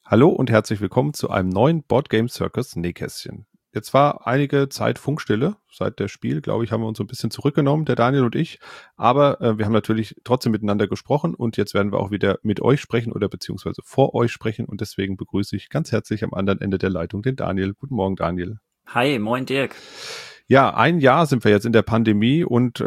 Hallo und herzlich willkommen zu einem neuen Board Game Circus Nähkästchen. Jetzt war einige Zeit Funkstille. Seit der Spiel, glaube ich, haben wir uns so ein bisschen zurückgenommen, der Daniel und ich. Aber wir haben natürlich trotzdem miteinander gesprochen und jetzt werden wir auch wieder mit euch sprechen oder beziehungsweise vor euch sprechen. Und deswegen begrüße ich ganz herzlich am anderen Ende der Leitung den Daniel. Guten Morgen, Daniel. Hi, moin Dirk. Ja, ein Jahr sind wir jetzt in der Pandemie und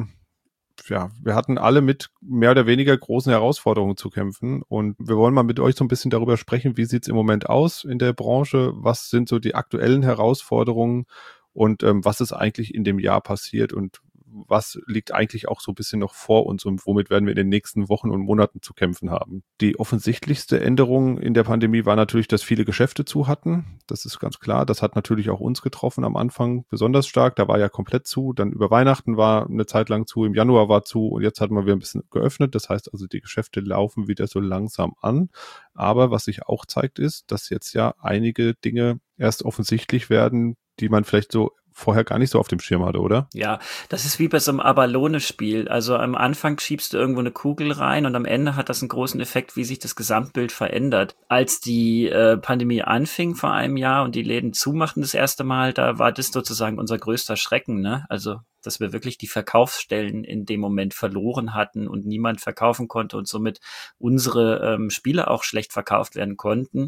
wir hatten alle mit mehr oder weniger großen Herausforderungen zu kämpfen und wir wollen mal mit euch so ein bisschen darüber sprechen, wie sieht's im Moment aus in der Branche, was sind so die aktuellen Herausforderungen und was ist eigentlich in dem Jahr passiert und was liegt eigentlich auch so ein bisschen noch vor uns und womit werden wir in den nächsten Wochen und Monaten zu kämpfen haben. Die offensichtlichste Änderung in der Pandemie war natürlich, dass viele Geschäfte zu hatten. Das ist ganz klar. Das hat natürlich auch uns getroffen am Anfang besonders stark. Da war ja komplett zu. Dann über Weihnachten war eine Zeit lang zu. Im Januar war zu. Und jetzt hat man wieder ein bisschen geöffnet. Das heißt also, die Geschäfte laufen wieder so langsam an. Aber was sich auch zeigt, ist, dass jetzt ja einige Dinge erst offensichtlich werden, die man vielleicht so vorher gar nicht so auf dem Schirm hatte, oder? Ja, das ist wie bei so einem Abalone-Spiel. Also am Anfang schiebst du irgendwo eine Kugel rein und am Ende hat das einen großen Effekt, wie sich das Gesamtbild verändert. Als die Pandemie anfing vor einem Jahr und die Läden zumachten das erste Mal, da war das sozusagen unser größter Schrecken, ne? Also, dass wir wirklich die Verkaufsstellen in dem Moment verloren hatten und niemand verkaufen konnte und somit unsere Spiele auch schlecht verkauft werden konnten.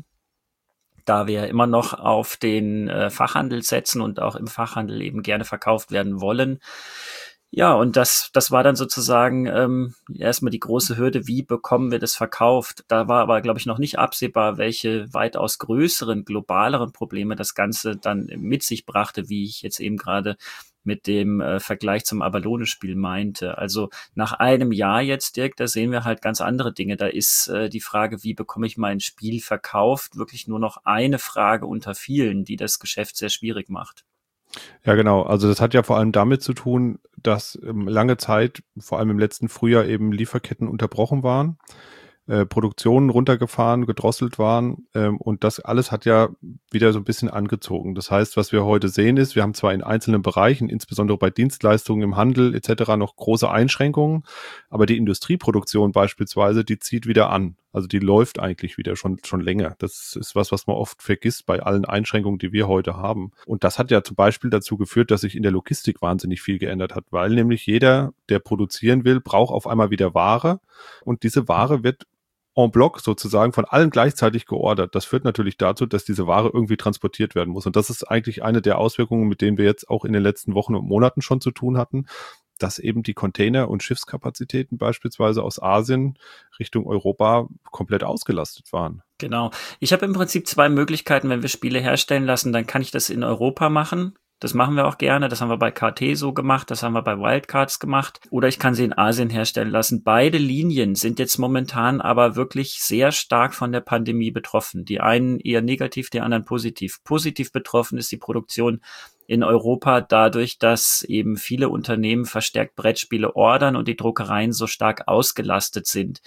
Da wir immer noch auf den Fachhandel setzen und auch im Fachhandel eben gerne verkauft werden wollen. Ja, und das war dann sozusagen erstmal die große Hürde, wie bekommen wir das verkauft? Da war aber, glaube ich, noch nicht absehbar, welche weitaus größeren, globaleren Probleme das Ganze dann mit sich brachte, wie ich jetzt eben gerade mit dem Vergleich zum Abalone-Spiel meinte. Also nach einem Jahr jetzt, Dirk, da sehen wir halt ganz andere Dinge. Da ist die Frage, wie bekomme ich mein Spiel verkauft, wirklich nur noch eine Frage unter vielen, die das Geschäft sehr schwierig macht. Ja, genau. Also das hat ja vor allem damit zu tun, dass lange Zeit, vor allem im letzten Frühjahr, eben Lieferketten unterbrochen waren, Produktionen runtergefahren, gedrosselt waren und das alles hat ja wieder so ein bisschen angezogen. Das heißt, was wir heute sehen ist, wir haben zwar in einzelnen Bereichen, insbesondere bei Dienstleistungen im Handel etc. noch große Einschränkungen, aber die Industrieproduktion beispielsweise, die zieht wieder an. Also die läuft eigentlich wieder schon länger. Das ist was man oft vergisst bei allen Einschränkungen, die wir heute haben. Und das hat ja zum Beispiel dazu geführt, dass sich in der Logistik wahnsinnig viel geändert hat, weil nämlich jeder, der produzieren will, braucht auf einmal wieder Ware und diese Ware wird en bloc sozusagen von allen gleichzeitig geordert. Das führt natürlich dazu, dass diese Ware irgendwie transportiert werden muss. Und das ist eigentlich eine der Auswirkungen, mit denen wir jetzt auch in den letzten Wochen und Monaten schon zu tun hatten, dass eben die Container- und Schiffskapazitäten beispielsweise aus Asien Richtung Europa komplett ausgelastet waren. Genau. Ich habe im Prinzip zwei Möglichkeiten, wenn wir Spiele herstellen lassen, dann kann ich das in Europa machen. Das machen wir auch gerne. Das haben wir bei KT so gemacht. Das haben wir bei Wildcards gemacht. Oder ich kann sie in Asien herstellen lassen. Beide Linien sind jetzt momentan aber wirklich sehr stark von der Pandemie betroffen. Die einen eher negativ, die anderen positiv. Positiv betroffen ist die Produktion in Europa dadurch, dass eben viele Unternehmen verstärkt Brettspiele ordern und die Druckereien so stark ausgelastet sind.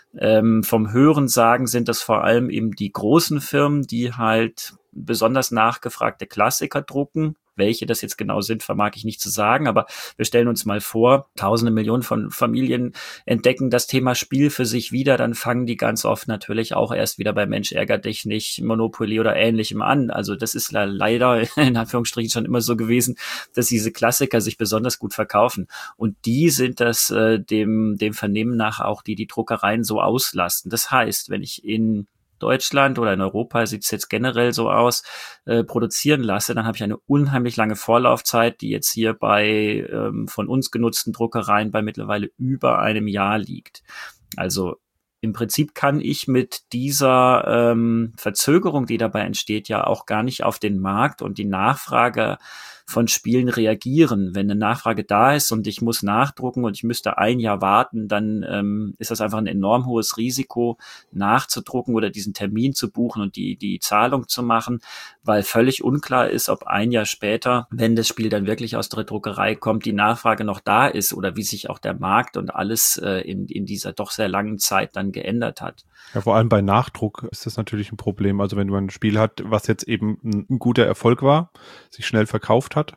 Vom Hörensagen sind das vor allem eben die großen Firmen, die halt besonders nachgefragte Klassiker drucken. Welche das jetzt genau sind, vermag ich nicht zu sagen, aber wir stellen uns mal vor, tausende Millionen von Familien entdecken das Thema Spiel für sich wieder, dann fangen die ganz oft natürlich auch erst wieder bei Mensch ärger dich nicht, Monopoly oder Ähnlichem an. Also das ist leider in Anführungsstrichen schon immer so gewesen, dass diese Klassiker sich besonders gut verkaufen. Und die sind das dem Vernehmen nach auch, die Druckereien so auslasten. Das heißt, wenn ich in Deutschland oder in Europa sieht es jetzt generell so aus, produzieren lasse, dann habe ich eine unheimlich lange Vorlaufzeit, die jetzt hier bei von uns genutzten Druckereien bei mittlerweile über einem Jahr liegt. Also im Prinzip kann ich mit dieser Verzögerung, die dabei entsteht, ja auch gar nicht auf den Markt und die Nachfrage von Spielen reagieren. Wenn eine Nachfrage da ist und ich muss nachdrucken und ich müsste ein Jahr warten, dann ist das einfach ein enorm hohes Risiko, nachzudrucken oder diesen Termin zu buchen und die Zahlung zu machen, weil völlig unklar ist, ob ein Jahr später, wenn das Spiel dann wirklich aus der Druckerei kommt, die Nachfrage noch da ist oder wie sich auch der Markt und alles in dieser doch sehr langen Zeit dann geändert hat. Ja, vor allem bei Nachdruck ist das natürlich ein Problem. Also wenn man ein Spiel hat, was jetzt eben ein guter Erfolg war, sich schnell verkauft hat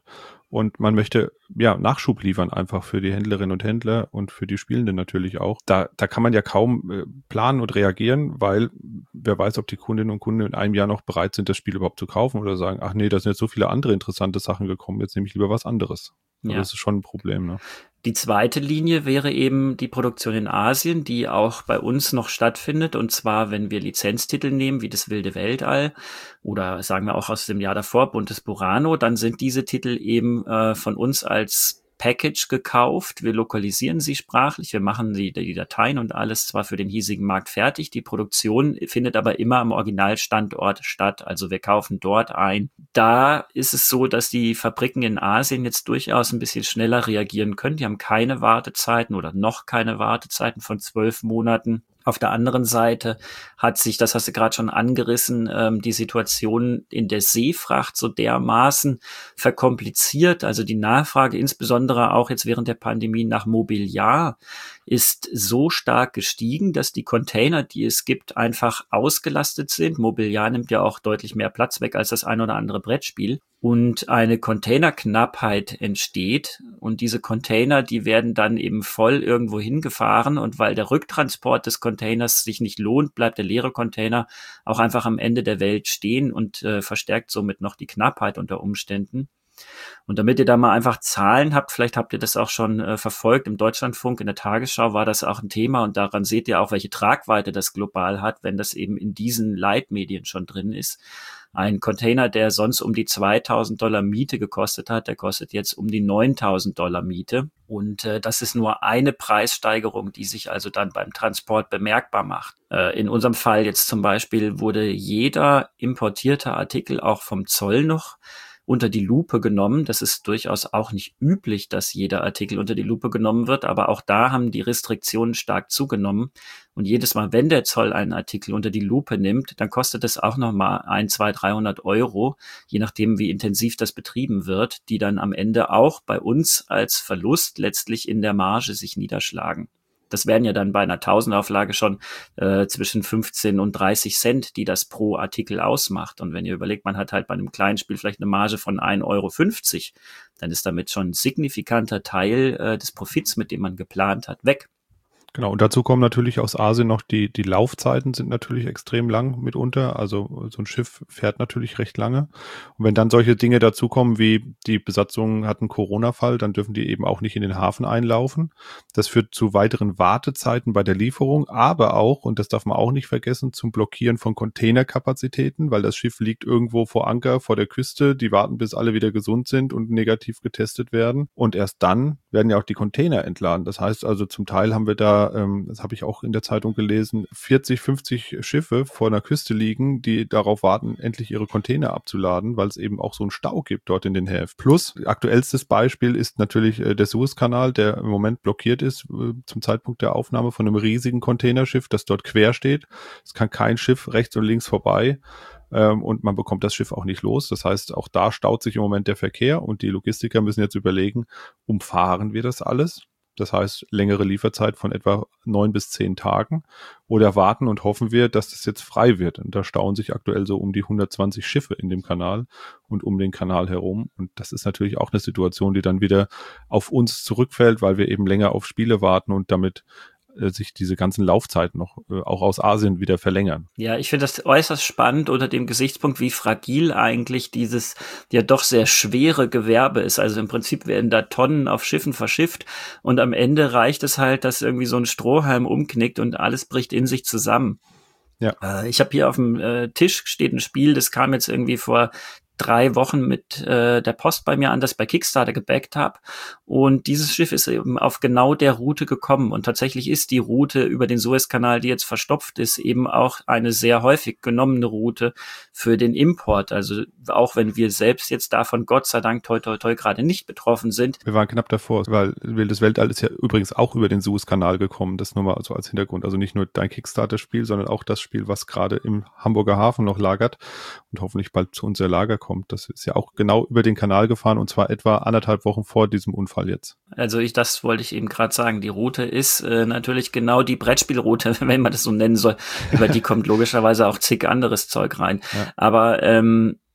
und man möchte ja Nachschub liefern einfach für die Händlerinnen und Händler und für die Spielenden natürlich auch. Da kann man ja kaum planen und reagieren, weil wer weiß, ob die Kundinnen und Kunden in einem Jahr noch bereit sind, das Spiel überhaupt zu kaufen oder sagen, ach nee, da sind jetzt so viele andere interessante Sachen gekommen, jetzt nehme ich lieber was anderes. Also Ja. das ist schon ein Problem, ne? Die zweite Linie wäre eben die Produktion in Asien, die auch bei uns noch stattfindet. Und zwar, wenn wir Lizenztitel nehmen, wie das Wilde Weltall oder sagen wir auch aus dem Jahr davor, Buntes Burano, dann sind diese Titel eben von uns als Package gekauft. Wir lokalisieren sie sprachlich, wir machen die Dateien und alles zwar für den hiesigen Markt fertig. Die Produktion findet aber immer am Originalstandort statt. Also wir kaufen dort ein. Da ist es so, dass die Fabriken in Asien jetzt durchaus ein bisschen schneller reagieren können. Die haben keine Wartezeiten oder noch keine Wartezeiten von 12 Monaten. Auf der anderen Seite hat sich, das hast du gerade schon angerissen, die Situation in der Seefracht so dermaßen verkompliziert. Also die Nachfrage, insbesondere auch jetzt während der Pandemie nach Mobiliar, ist so stark gestiegen, dass die Container, die es gibt, einfach ausgelastet sind. Mobiliar nimmt ja auch deutlich mehr Platz weg als das ein oder andere Brettspiel. Und eine Containerknappheit entsteht. Und diese Container, die werden dann eben voll irgendwo hingefahren. Und weil der Rücktransport des Containers sich nicht lohnt, bleibt der leere Container auch einfach am Ende der Welt stehen und verstärkt somit noch die Knappheit unter Umständen. Und damit ihr da mal einfach Zahlen habt, vielleicht habt ihr das auch schon verfolgt, im Deutschlandfunk, in der Tagesschau war das auch ein Thema und daran seht ihr auch, welche Tragweite das global hat, wenn das eben in diesen Leitmedien schon drin ist. Ein Container, der sonst um die $2.000 Miete gekostet hat, der kostet jetzt um die $9.000 Miete. Und das ist nur eine Preissteigerung, die sich also dann beim Transport bemerkbar macht. In unserem Fall jetzt zum Beispiel wurde jeder importierte Artikel auch vom Zoll noch unter die Lupe genommen. Das ist durchaus auch nicht üblich, dass jeder Artikel unter die Lupe genommen wird, aber auch da haben die Restriktionen stark zugenommen. Und jedes Mal, wenn der Zoll einen Artikel unter die Lupe nimmt, dann kostet es auch nochmal 1, 2, 300 Euro, je nachdem, wie intensiv das betrieben wird, die dann am Ende auch bei uns als Verlust letztlich in der Marge sich niederschlagen. Das wären ja dann bei einer 1000er-Auflage schon zwischen 15 und 30 Cent, die das pro Artikel ausmacht. Und wenn ihr überlegt, man hat halt bei einem kleinen Spiel vielleicht eine Marge von 1,50 Euro, dann ist damit schon ein signifikanter Teil des Profits, mit dem man geplant hat, weg. Genau, und dazu kommen natürlich aus Asien noch die Laufzeiten sind natürlich extrem lang mitunter. Also so ein Schiff fährt natürlich recht lange. Und wenn dann solche Dinge dazukommen, wie die Besatzung hat einen Corona-Fall, dann dürfen die eben auch nicht in den Hafen einlaufen. Das führt zu weiteren Wartezeiten bei der Lieferung, aber auch, und das darf man auch nicht vergessen, zum Blockieren von Containerkapazitäten, weil das Schiff liegt irgendwo vor Anker, vor der Küste. Die warten, bis alle wieder gesund sind und negativ getestet werden. Und erst dann werden ja auch die Container entladen. Das heißt also, zum Teil haben wir da, das habe ich auch in der Zeitung gelesen, 40, 50 Schiffe vor einer Küste liegen, die darauf warten, endlich ihre Container abzuladen, weil es eben auch so einen Stau gibt dort in den Häfen. Plus, aktuellstes Beispiel ist natürlich der Suezkanal, der im Moment blockiert ist zum Zeitpunkt der Aufnahme von einem riesigen Containerschiff, das dort quer steht. Es kann kein Schiff rechts und links vorbei. Und man bekommt das Schiff auch nicht los. Das heißt, auch da staut sich im Moment der Verkehr und die Logistiker müssen jetzt überlegen, umfahren wir das alles? Das heißt, längere Lieferzeit von etwa 9 bis 10 Tagen oder warten und hoffen wir, dass das jetzt frei wird. Und da stauen sich aktuell so um die 120 Schiffe in dem Kanal und um den Kanal herum. Und das ist natürlich auch eine Situation, die dann wieder auf uns zurückfällt, weil wir eben länger auf Spiele warten und damit sich diese ganzen Laufzeiten noch auch aus Asien wieder verlängern. Ja, ich finde das äußerst spannend unter dem Gesichtspunkt, wie fragil eigentlich dieses ja doch sehr schwere Gewerbe ist. Also im Prinzip werden da Tonnen auf Schiffen verschifft und am Ende reicht es halt, dass irgendwie so ein Strohhalm umknickt und alles bricht in sich zusammen. Ja. Ich habe hier auf dem Tisch steht ein Spiel, das kam jetzt irgendwie vor 3 Wochen mit der Post bei mir an, das ich bei Kickstarter gebackt habe. Und dieses Schiff ist eben auf genau der Route gekommen. Und tatsächlich ist die Route über den Suezkanal, die jetzt verstopft ist, eben auch eine sehr häufig genommene Route für den Import. Also auch wenn wir selbst jetzt davon Gott sei Dank toi toi toi gerade nicht betroffen sind. Wir waren knapp davor, weil Wildes Weltall ist ja übrigens auch über den Suezkanal gekommen. Das nur mal so als Hintergrund. Also nicht nur dein Kickstarter-Spiel, sondern auch das Spiel, was gerade im Hamburger Hafen noch lagert und hoffentlich bald zu unser Lager kommt. Das ist ja auch genau über den Kanal gefahren und zwar etwa 1,5 Wochen vor diesem Unfall jetzt. Also das wollte ich eben gerade sagen. Die Route ist natürlich genau die Brettspielroute, wenn man das so nennen soll. Über die kommt logischerweise auch zig anderes Zeug rein. Ja. Aber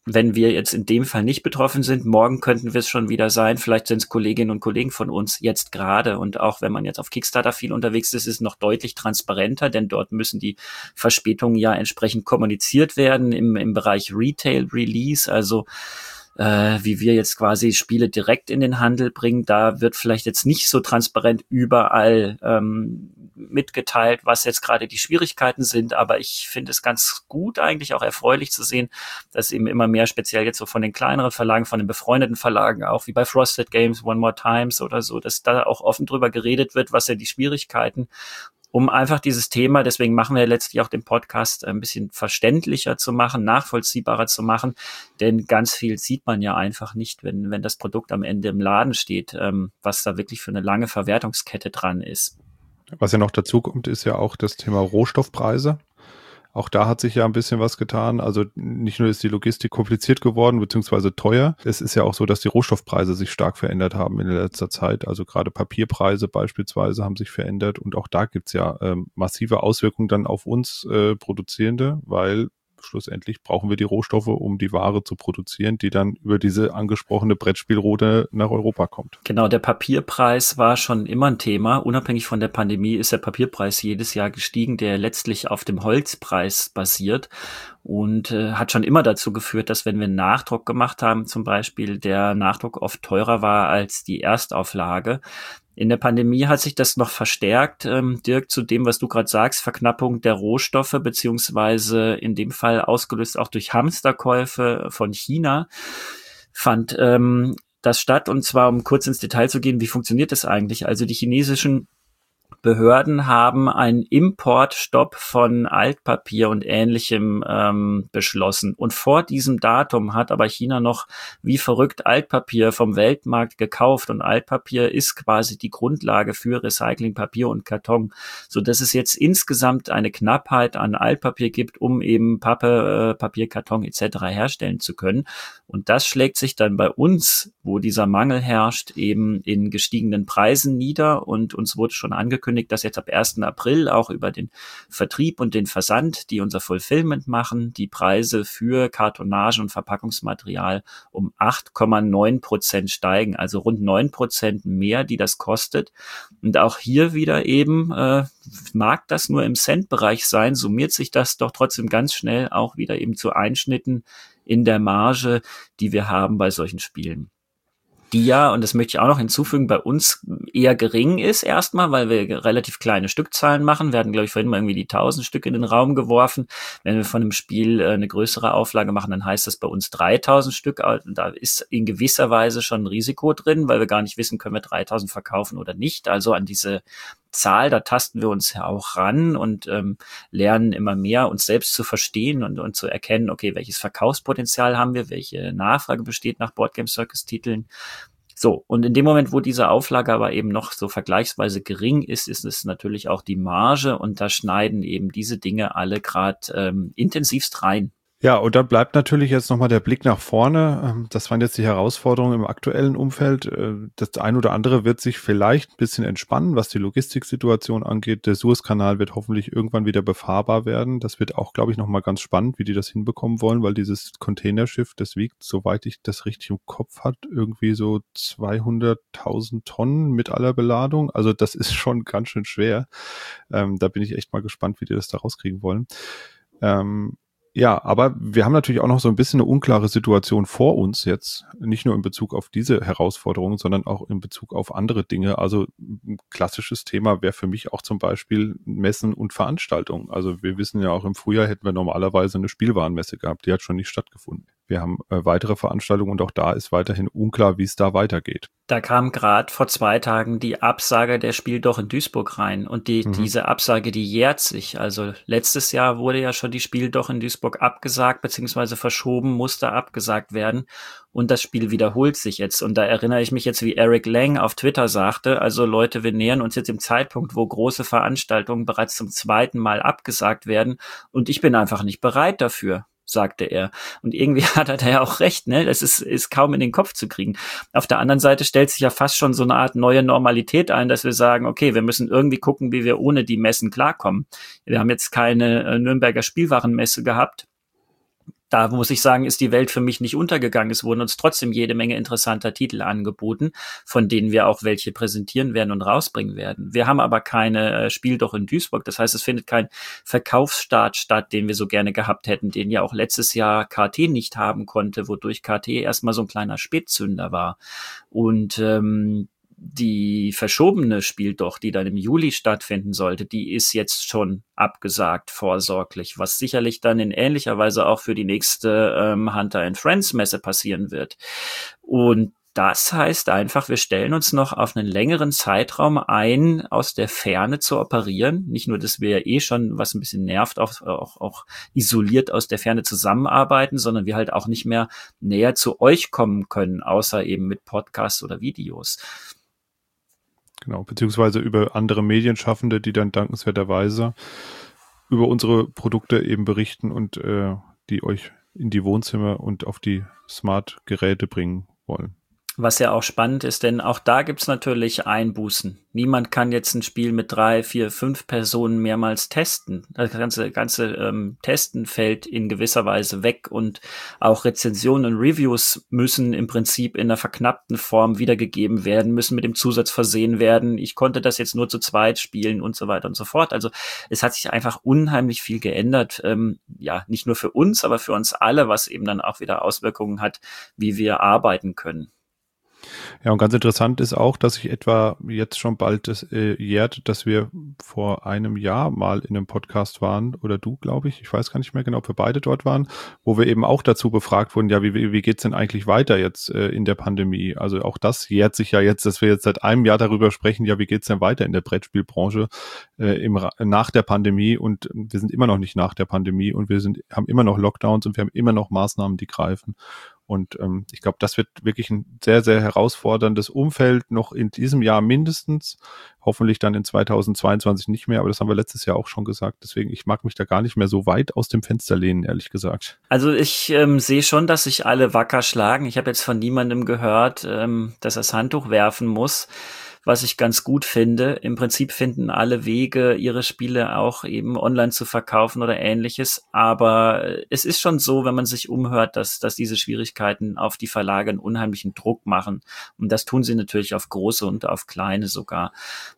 wenn wir jetzt in dem Fall nicht betroffen sind, morgen könnten wir es schon wieder sein. Vielleicht sind es Kolleginnen und Kollegen von uns jetzt gerade. Und auch wenn man jetzt auf Kickstarter viel unterwegs ist, ist es noch deutlich transparenter, denn dort müssen die Verspätungen ja entsprechend kommuniziert werden im Bereich Retail Release. Also wie wir jetzt quasi Spiele direkt in den Handel bringen, da wird vielleicht jetzt nicht so transparent überall mitgeteilt, was jetzt gerade die Schwierigkeiten sind, aber ich finde es ganz gut, eigentlich auch erfreulich zu sehen, dass eben immer mehr, speziell jetzt so von den kleineren Verlagen, von den befreundeten Verlagen, auch wie bei Frosted Games, One More Times oder so, dass da auch offen drüber geredet wird, was sind die Schwierigkeiten, um einfach dieses Thema, deswegen machen wir letztlich auch den Podcast, ein bisschen verständlicher zu machen, nachvollziehbarer zu machen, denn ganz viel sieht man ja einfach nicht, wenn das Produkt am Ende im Laden steht, was da wirklich für eine lange Verwertungskette dran ist. Was ja noch dazu kommt, ist ja auch das Thema Rohstoffpreise. Auch da hat sich ja ein bisschen was getan. Also nicht nur ist die Logistik kompliziert geworden, beziehungsweise teuer. Es ist ja auch so, dass die Rohstoffpreise sich stark verändert haben in letzter Zeit. Also gerade Papierpreise beispielsweise haben sich verändert. Und auch da gibt's ja massive Auswirkungen dann auf uns Produzierende, weil schlussendlich brauchen wir die Rohstoffe, um die Ware zu produzieren, die dann über diese angesprochene Brettspielroute nach Europa kommt. Genau, der Papierpreis war schon immer ein Thema. Unabhängig von der Pandemie ist der Papierpreis jedes Jahr gestiegen, der letztlich auf dem Holzpreis basiert und hat schon immer dazu geführt, dass wenn wir einen Nachdruck gemacht haben, zum Beispiel, der Nachdruck oft teurer war als die Erstauflage. In der Pandemie hat sich das noch verstärkt, Dirk, zu dem, was du gerade sagst, Verknappung der Rohstoffe, beziehungsweise in dem Fall ausgelöst auch durch Hamsterkäufe von China, fand das statt. Und zwar, um kurz ins Detail zu gehen, wie funktioniert das eigentlich? Also die chinesischen Behörden haben einen Importstopp von Altpapier und Ähnlichem beschlossen. Und vor diesem Datum hat aber China noch wie verrückt Altpapier vom Weltmarkt gekauft. Und Altpapier ist quasi die Grundlage für Recyclingpapier und Karton, sodass es jetzt insgesamt eine Knappheit an Altpapier gibt, um eben Pappe, Papier, Karton etc. herstellen zu können. Und das schlägt sich dann bei uns, wo dieser Mangel herrscht, eben in gestiegenen Preisen nieder. Und uns wurde schon angekündigt, dass jetzt ab 1. April auch über den Vertrieb und den Versand, die unser Fulfillment machen, die Preise für Kartonage und Verpackungsmaterial um 8,9% steigen. Also rund 9% mehr, die das kostet. Und auch hier wieder eben, mag das nur im Centbereich sein, summiert sich das doch trotzdem ganz schnell auch wieder eben zu Einschnitten in der Marge, die wir haben bei solchen Spielen. Die ja, und das möchte ich auch noch hinzufügen, bei uns eher gering ist erstmal, weil wir relativ kleine Stückzahlen machen. Wir hatten, glaube ich, vorhin mal irgendwie die 1000 Stück in den Raum geworfen. Wenn wir von einem Spiel eine größere Auflage machen, dann heißt das bei uns 3000 Stück. Da ist in gewisser Weise schon ein Risiko drin, weil wir gar nicht wissen, können wir 3000 verkaufen oder nicht. Also an diese Zahl, da tasten wir uns ja auch ran und lernen immer mehr, uns selbst zu verstehen und zu erkennen, okay, welches Verkaufspotenzial haben wir, welche Nachfrage besteht nach Board Game Circus Titeln. So, und in dem Moment, wo diese Auflage aber eben noch so vergleichsweise gering ist, ist es natürlich auch die Marge und da schneiden eben diese Dinge alle gerade intensivst rein. Ja, und dann bleibt natürlich jetzt nochmal der Blick nach vorne. Das waren jetzt die Herausforderungen im aktuellen Umfeld. Das ein oder andere wird sich vielleicht ein bisschen entspannen, was die Logistiksituation angeht. Der Suezkanal wird hoffentlich irgendwann wieder befahrbar werden. Das wird auch, glaube ich, nochmal ganz spannend, wie die das hinbekommen wollen, weil dieses Containerschiff, das wiegt, soweit ich das richtig im Kopf hat, irgendwie so 200.000 Tonnen mit aller Beladung. Also das ist schon ganz schön schwer. Da bin ich echt mal gespannt, wie die das da rauskriegen wollen. Ja, aber wir haben natürlich auch noch so ein bisschen eine unklare Situation vor uns jetzt, nicht nur in Bezug auf diese Herausforderungen, sondern auch in Bezug auf andere Dinge. Also ein klassisches Thema wäre für mich auch zum Beispiel Messen und Veranstaltungen. Also wir wissen ja auch, im Frühjahr hätten wir normalerweise eine Spielwarenmesse gehabt, die hat schon nicht stattgefunden. Wir haben weitere Veranstaltungen und auch da ist weiterhin unklar, wie es da weitergeht. Da kam gerade vor 2 Tagen die Absage der Spiel doch in Duisburg rein und diese Absage, die jährt sich. Also letztes Jahr wurde ja schon die Spiel doch in Duisburg abgesagt bzw. verschoben, musste abgesagt werden und das Spiel wiederholt sich jetzt. Und da erinnere ich mich jetzt, wie Eric Lang auf Twitter sagte, also Leute, wir nähern uns jetzt dem Zeitpunkt, wo große Veranstaltungen bereits zum 2. Mal abgesagt werden und ich bin einfach nicht bereit dafür, sagte er. Und irgendwie hat er da ja auch recht, ne? Das ist kaum in den Kopf zu kriegen. Auf der anderen Seite stellt sich ja fast schon so eine Art neue Normalität ein, dass wir sagen, okay, wir müssen irgendwie gucken, wie wir ohne die Messen klarkommen. Wir haben jetzt keine Nürnberger Spielwarenmesse gehabt. Da muss ich sagen, ist die Welt für mich nicht untergegangen. Es wurden uns trotzdem jede Menge interessanter Titel angeboten, von denen wir auch welche präsentieren werden und rausbringen werden. Wir haben aber keine Spiel doch in Duisburg. Das heißt, es findet kein Verkaufsstart statt, den wir so gerne gehabt hätten, den ja auch letztes Jahr KT nicht haben konnte, wodurch KT erstmal so ein kleiner Spätzünder war. Und die verschobene Spiel doch, die dann im Juli stattfinden sollte, die ist jetzt schon abgesagt, vorsorglich, was sicherlich dann in ähnlicher Weise auch für die nächste Hunter and Friends Messe passieren wird. Und das heißt einfach, wir stellen uns noch auf einen längeren Zeitraum ein, aus der Ferne zu operieren. Nicht nur, dass wir schon, was ein bisschen nervt, auch isoliert aus der Ferne zusammenarbeiten, sondern wir halt auch nicht mehr näher zu euch kommen können, außer eben mit Podcasts oder Videos. Genau, beziehungsweise über andere Medienschaffende, die dann dankenswerterweise über unsere Produkte eben berichten und die euch in die Wohnzimmer und auf die Smart-Geräte bringen wollen. Was ja auch spannend ist, denn auch da gibt's natürlich Einbußen. Niemand kann jetzt ein Spiel mit 3, 4, 5 Personen mehrmals testen. Das ganze Testen fällt in gewisser Weise weg und auch Rezensionen und Reviews müssen im Prinzip in einer verknappten Form wiedergegeben werden, müssen mit dem Zusatz versehen werden. Ich konnte das jetzt nur zu zweit spielen und so weiter und so fort. Also es hat sich einfach unheimlich viel geändert. Nicht nur für uns, aber für uns alle, was eben dann auch wieder Auswirkungen hat, wie wir arbeiten können. Ja, und ganz interessant ist auch, dass sich etwa jetzt schon bald jährt, dass wir vor einem Jahr mal in einem Podcast waren, oder du, glaube ich weiß gar nicht mehr genau, ob wir beide dort waren, wo wir eben auch dazu befragt wurden, ja, wie geht's denn eigentlich weiter jetzt in der Pandemie? Also auch das jährt sich ja jetzt, dass wir jetzt seit einem Jahr darüber sprechen, ja, wie geht's denn weiter in der Brettspielbranche nach der Pandemie, und wir sind immer noch nicht nach der Pandemie und haben immer noch Lockdowns und wir haben immer noch Maßnahmen, die greifen. Und ich glaube, das wird wirklich ein sehr, sehr herausforderndes Umfeld noch in diesem Jahr mindestens. Hoffentlich dann in 2022 nicht mehr, aber das haben wir letztes Jahr auch schon gesagt. Deswegen, ich mag mich da gar nicht mehr so weit aus dem Fenster lehnen, ehrlich gesagt. Also ich sehe schon, dass sich alle wacker schlagen. Ich habe jetzt von niemandem gehört, dass er das Handtuch werfen muss, was ich ganz gut finde. Im Prinzip finden alle Wege, ihre Spiele auch eben online zu verkaufen oder Ähnliches. Aber es ist schon so, wenn man sich umhört, dass diese Schwierigkeiten auf die Verlage einen unheimlichen Druck machen. Und das tun sie natürlich auf große und auf kleine sogar.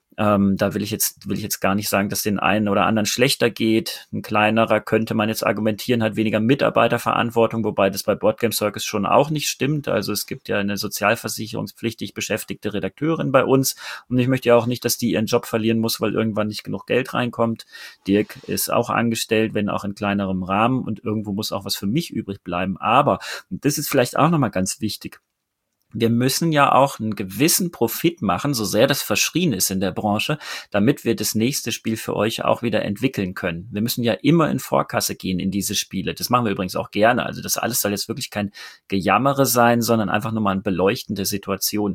Da will ich jetzt gar nicht sagen, dass den einen oder anderen schlechter geht. Ein kleinerer, könnte man jetzt argumentieren, hat weniger Mitarbeiterverantwortung, wobei das bei Board Game Circus schon auch nicht stimmt. Also es gibt ja eine sozialversicherungspflichtig beschäftigte Redakteurin bei uns und ich möchte ja auch nicht, dass die ihren Job verlieren muss, weil irgendwann nicht genug Geld reinkommt. Dirk ist auch angestellt, wenn auch in kleinerem Rahmen, und irgendwo muss auch was für mich übrig bleiben. Aber, und das ist vielleicht auch nochmal ganz wichtig, wir müssen ja auch einen gewissen Profit machen, so sehr das verschrien ist in der Branche, damit wir das nächste Spiel für euch auch wieder entwickeln können. Wir müssen ja immer in Vorkasse gehen in diese Spiele. Das machen wir übrigens auch gerne. Also das alles soll jetzt wirklich kein Gejammere sein, sondern einfach nur mal eine beleuchtende Situation,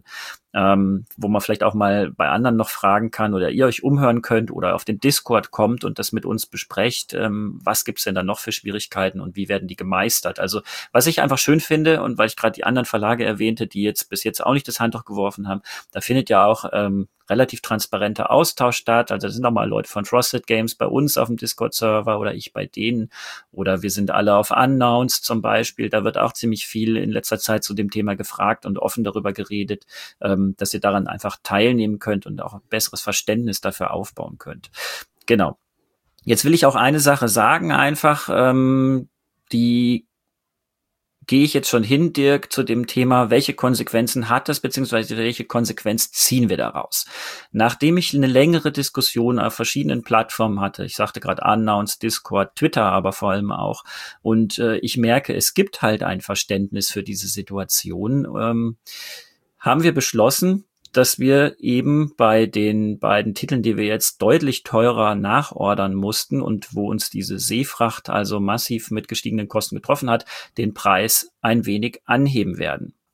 wo man vielleicht auch mal bei anderen noch fragen kann oder ihr euch umhören könnt oder auf den Discord kommt und das mit uns besprecht. Was gibt's denn da noch für Schwierigkeiten und wie werden die gemeistert? Also was ich einfach schön finde, und weil ich gerade die anderen Verlage erwähnte, die jetzt bis jetzt auch nicht das Handtuch geworfen haben, da findet ja auch relativ transparenter Austausch statt. Also da sind auch mal Leute von Frosted Games bei uns auf dem Discord-Server oder ich bei denen. Oder wir sind alle auf Unknowns zum Beispiel. Da wird auch ziemlich viel in letzter Zeit zu dem Thema gefragt und offen darüber geredet, dass ihr daran einfach teilnehmen könnt und auch ein besseres Verständnis dafür aufbauen könnt. Genau. Jetzt will ich auch eine Sache sagen einfach, die gehe ich jetzt schon hin, Dirk, zu dem Thema, welche Konsequenzen hat das, beziehungsweise welche Konsequenz ziehen wir daraus? Nachdem ich eine längere Diskussion auf verschiedenen Plattformen hatte, ich sagte gerade Unknowns, Discord, Twitter aber vor allem auch, und ich merke, es gibt halt ein Verständnis für diese Situation, haben wir beschlossen, dass wir eben bei den beiden Titeln, die wir jetzt deutlich teurer nachordern mussten und wo uns diese Seefracht also massiv mit gestiegenen Kosten getroffen hat, den Preis ein wenig anheben werden.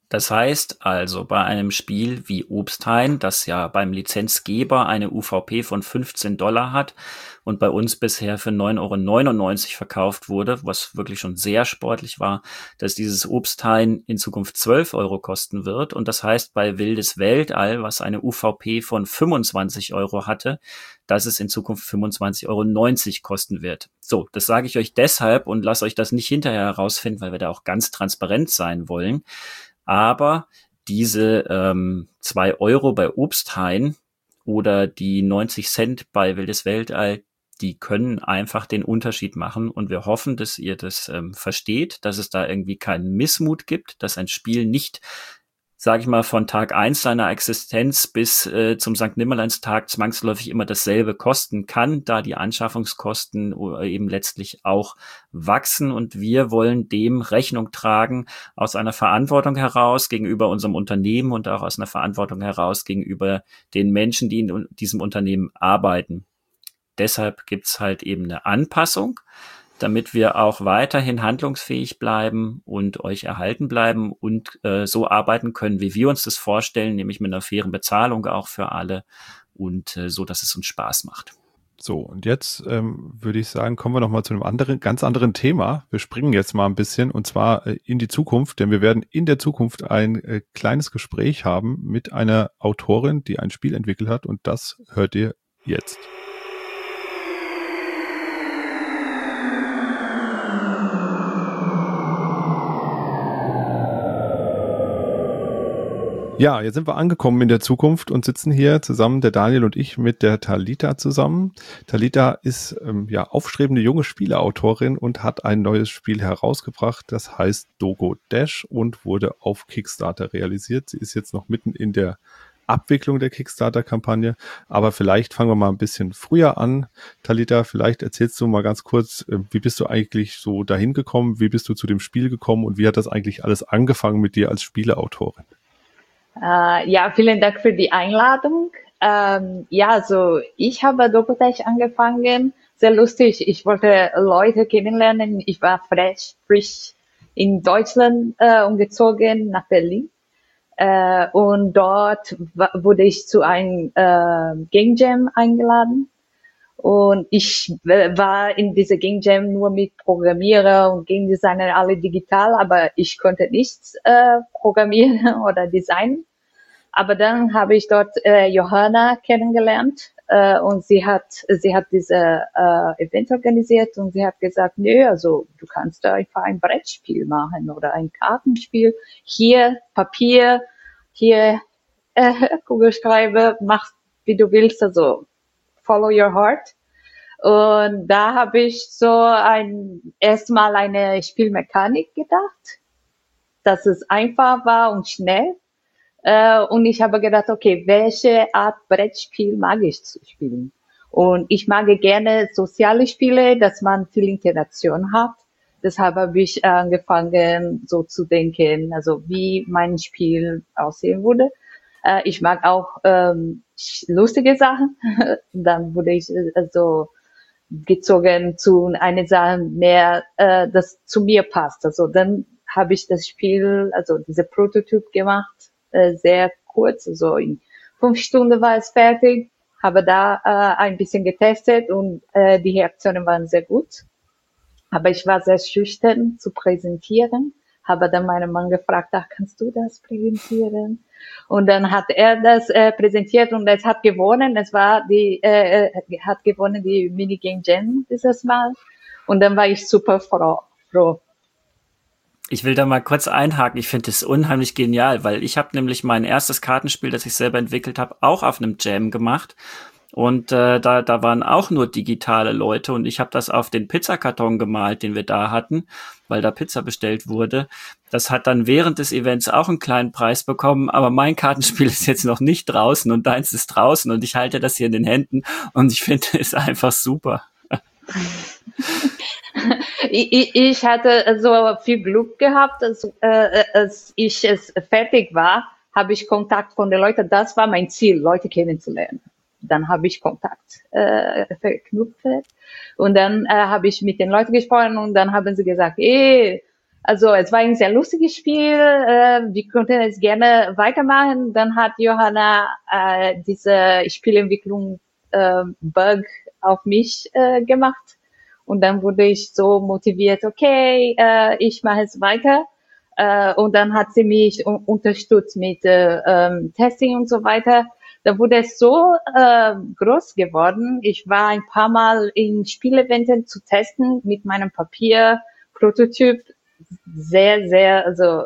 Das heißt also, bei einem Spiel wie Obsthain, das ja beim Lizenzgeber eine UVP von $15 hat und bei uns bisher für 9,99 € verkauft wurde, was wirklich schon sehr sportlich war, dass dieses Obsthain in Zukunft 12 € kosten wird. Und das heißt, bei Wildes Weltall, was eine UVP von 25 € hatte, dass es in Zukunft 25,90 € kosten wird. So, das sage ich euch deshalb und lasst euch das nicht hinterher herausfinden, weil wir da auch ganz transparent sein wollen. Aber diese 2 € bei Obsthain oder die 90 Cent bei Wildes Weltall, die können einfach den Unterschied machen. Und wir hoffen, dass ihr das versteht, dass es da irgendwie keinen Missmut gibt, dass ein Spiel nicht, sage ich mal, von Tag 1 seiner Existenz bis zum St. Nimmerleinstag zwangsläufig immer dasselbe kosten kann, da die Anschaffungskosten eben letztlich auch wachsen. Und wir wollen dem Rechnung tragen aus einer Verantwortung heraus gegenüber unserem Unternehmen und auch aus einer Verantwortung heraus gegenüber den Menschen, die in diesem Unternehmen arbeiten. Deshalb gibt's halt eben eine Anpassung, damit wir auch weiterhin handlungsfähig bleiben und euch erhalten bleiben und so arbeiten können, wie wir uns das vorstellen, nämlich mit einer fairen Bezahlung auch für alle und so, dass es uns Spaß macht. So, und jetzt würde ich sagen, kommen wir nochmal zu einem ganz anderen Thema. Wir springen jetzt mal ein bisschen und zwar in die Zukunft, denn wir werden in der Zukunft ein kleines Gespräch haben mit einer Autorin, die ein Spiel entwickelt hat, und das hört ihr jetzt. Ja, jetzt sind wir angekommen in der Zukunft und sitzen hier zusammen, der Daniel und ich, mit der Talita zusammen. Talita ist aufstrebende junge Spieleautorin und hat ein neues Spiel herausgebracht, das heißt Dogo Dash und wurde auf Kickstarter realisiert. Sie ist jetzt noch mitten in der Abwicklung der Kickstarter-Kampagne, aber vielleicht fangen wir mal ein bisschen früher an. Talita, vielleicht erzählst du mal ganz kurz, wie bist du eigentlich so dahin gekommen, wie bist du zu dem Spiel gekommen und wie hat das eigentlich alles angefangen mit dir als Spieleautorin? Ja, vielen Dank für die Einladung. Also ich habe Dogo Dash angefangen. Sehr lustig. Ich wollte Leute kennenlernen. Ich war frisch in Deutschland umgezogen nach Berlin. Und dort wurde ich zu einem Game Jam eingeladen. Und ich war in dieser Game Jam nur mit Programmierer und Game Designer, alle digital, aber ich konnte nichts programmieren oder designen. Aber dann habe ich dort Johanna kennengelernt und sie hat diese Event organisiert und sie hat gesagt, nö, also du kannst da einfach ein Brettspiel machen oder ein Kartenspiel. Hier Papier, hier Kugelschreiber, mach wie du willst, also follow your heart. Und da habe ich so erstmal eine Spielmechanik gedacht, dass es einfach war und schnell. Und ich habe gedacht, okay, welche Art Brettspiel mag ich zu spielen? Und ich mag gerne soziale Spiele, dass man viel Interaktion hat. Deshalb habe ich angefangen, so zu denken, also wie mein Spiel aussehen würde. Ich mag auch lustige Sachen. Dann wurde ich also gezogen zu einer Sache mehr, das zu mir passt. Also dann habe ich das Spiel, also diese Prototyp gemacht, sehr kurz, also in 5 Stunden war es fertig, habe da ein bisschen getestet und die Reaktionen waren sehr gut. Aber ich war sehr schüchtern zu präsentieren, habe dann meinen Mann gefragt, ach, kannst du das präsentieren? Und dann hat er das präsentiert und es hat gewonnen. Es war hat gewonnen die Minigame Jam dieses Mal. Und dann war ich super froh. Ich will da mal kurz einhaken. Ich finde das unheimlich genial, weil ich habe nämlich mein erstes Kartenspiel, das ich selber entwickelt habe, auch auf einem Jam gemacht. Und da waren auch nur digitale Leute und ich habe das auf den Pizzakarton gemalt, den wir da hatten, weil da Pizza bestellt wurde. Das hat dann während des Events auch einen kleinen Preis bekommen, aber mein Kartenspiel ist jetzt noch nicht draußen und deins ist draußen und ich halte das hier in den Händen und ich finde es einfach super. Ich hatte so viel Glück gehabt, als es fertig war, habe ich Kontakt von den Leuten. Das war mein Ziel, Leute kennenzulernen. Dann habe ich Kontakt verknüpft und dann habe ich mit den Leuten gesprochen und dann haben sie gesagt, Also es war ein sehr lustiges Spiel. Wir konnten es gerne weitermachen. Dann hat Johanna diese Spielentwicklung Bug auf mich gemacht. Und dann wurde ich so motiviert, okay, ich mache es weiter. Und dann hat sie mich unterstützt mit Testing und so weiter. Da wurde es so groß geworden. Ich war ein paar Mal in Spieleventen zu testen mit meinem Papier-Prototyp. Sehr, sehr, also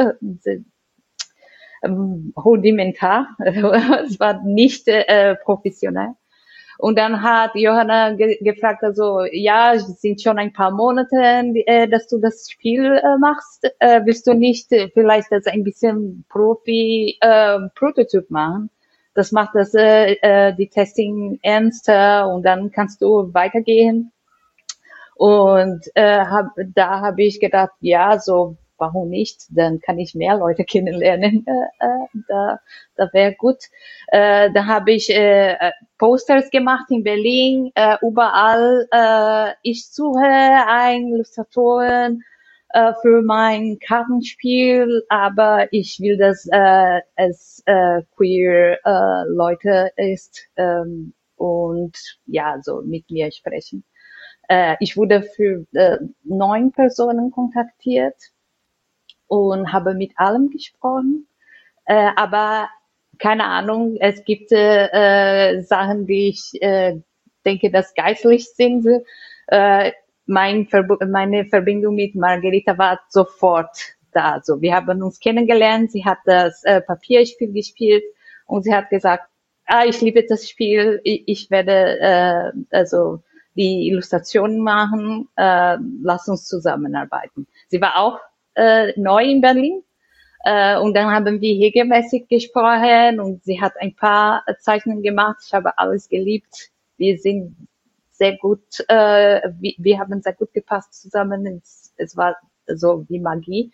rudimentar. Es war nicht professionell. Und dann hat Johanna gefragt, also, ja, es sind schon ein paar Monate, dass du das Spiel machst. Willst du nicht vielleicht das ein bisschen Prototyp machen? Das macht das die Testing ernster und dann kannst du weitergehen. Und da habe ich gedacht, ja, so warum nicht? Dann kann ich mehr Leute kennenlernen. Da wäre gut. Da habe ich Posters gemacht in Berlin, überall. Ich suche einen Illustratoren für mein Kartenspiel, aber ich will, dass es queer Leute ist und ja, so mit mir sprechen. Ich wurde für 9 Personen kontaktiert und habe mit allem gesprochen. Aber keine Ahnung, es gibt Sachen, die ich denke, dass geistlich sind. Meine Verbindung mit Margarita war sofort da. Also wir haben uns kennengelernt, sie hat das Papierspiel gespielt und sie hat gesagt, ich liebe das Spiel, ich werde also die Illustrationen machen, lass uns zusammenarbeiten. Sie war auch neu in Berlin und dann haben wir regelmäßig gesprochen und sie hat ein paar Zeichnungen gemacht. Ich habe alles geliebt. Wir sind sehr gut, wir haben sehr gut gepasst zusammen. Es war so wie Magie.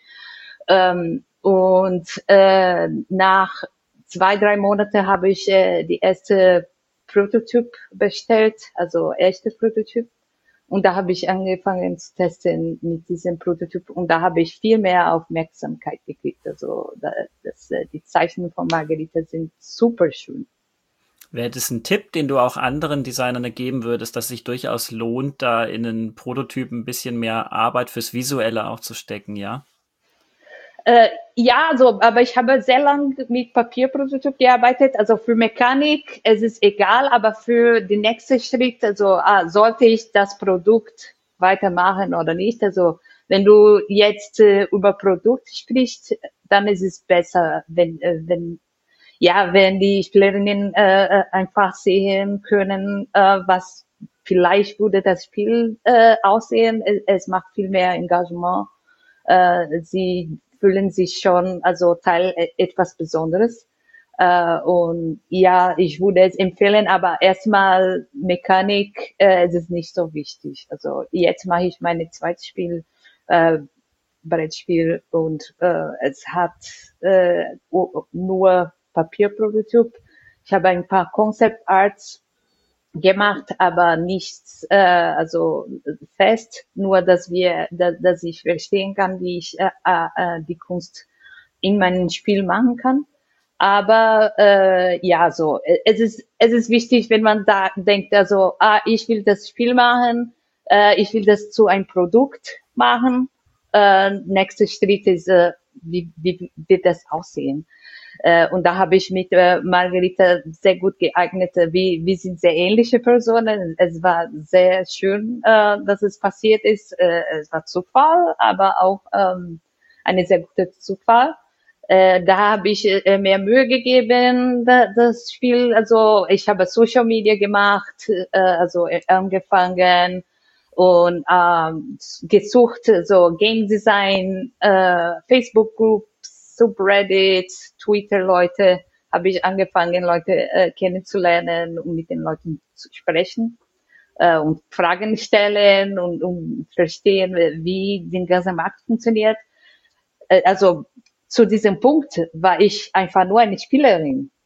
Und nach 2-3 Monaten habe ich die erste Prototyp bestellt, also erste Prototyp. Und da habe ich angefangen zu testen mit diesem Prototyp und da habe ich viel mehr Aufmerksamkeit gekriegt. Also die Zeichnungen von Margarita sind super schön. Wäre das ein Tipp, den du auch anderen Designern geben würdest, dass es sich durchaus lohnt, da in einen Prototyp ein bisschen mehr Arbeit fürs Visuelle auch zu stecken, ja? Ja, also, aber ich habe sehr lange mit Papierprototyp gearbeitet. Also für Mechanik, es ist egal, aber für den nächsten Schritt, also sollte ich das Produkt weitermachen oder nicht? Also wenn du jetzt über Produkt sprichst, dann ist es besser, wenn die Spielerinnen einfach sehen können, was vielleicht würde das Spiel aussehen. Es macht viel mehr Engagement. Sie fühlen sich schon also Teil etwas Besonderes. Und ja, ich würde es empfehlen, aber erstmal Mechanik, es ist nicht so wichtig. Also jetzt mache ich meine zweites Spiel, Brettspiel und es hat nur Papierprototyp. Ich habe ein paar Concept Arts gemacht, aber nichts also fest, nur dass ich verstehen kann, wie ich die Kunst in meinem Spiel machen kann. Aber ja, so es ist wichtig, wenn man da denkt, also ich will das Spiel machen, ich will das zu einem Produkt machen. Nächster Schritt ist, wie wird das aussehen? Und da habe ich mit Margarita sehr gut geeignet. Wir sind sehr ähnliche Personen. Es war sehr schön, dass es passiert ist. Es war Zufall, aber auch eine sehr gute Zufall. Da habe ich mehr Mühe gegeben, das Spiel. Also ich habe Social Media gemacht, also angefangen und gesucht, so Game Design, Facebook Groups, Subreddit, Twitter-Leute, habe ich angefangen, Leute kennenzulernen und mit den Leuten zu sprechen und Fragen stellen und verstehen, wie der ganze Markt funktioniert. Also zu diesem Punkt war ich einfach nur eine Spielerin.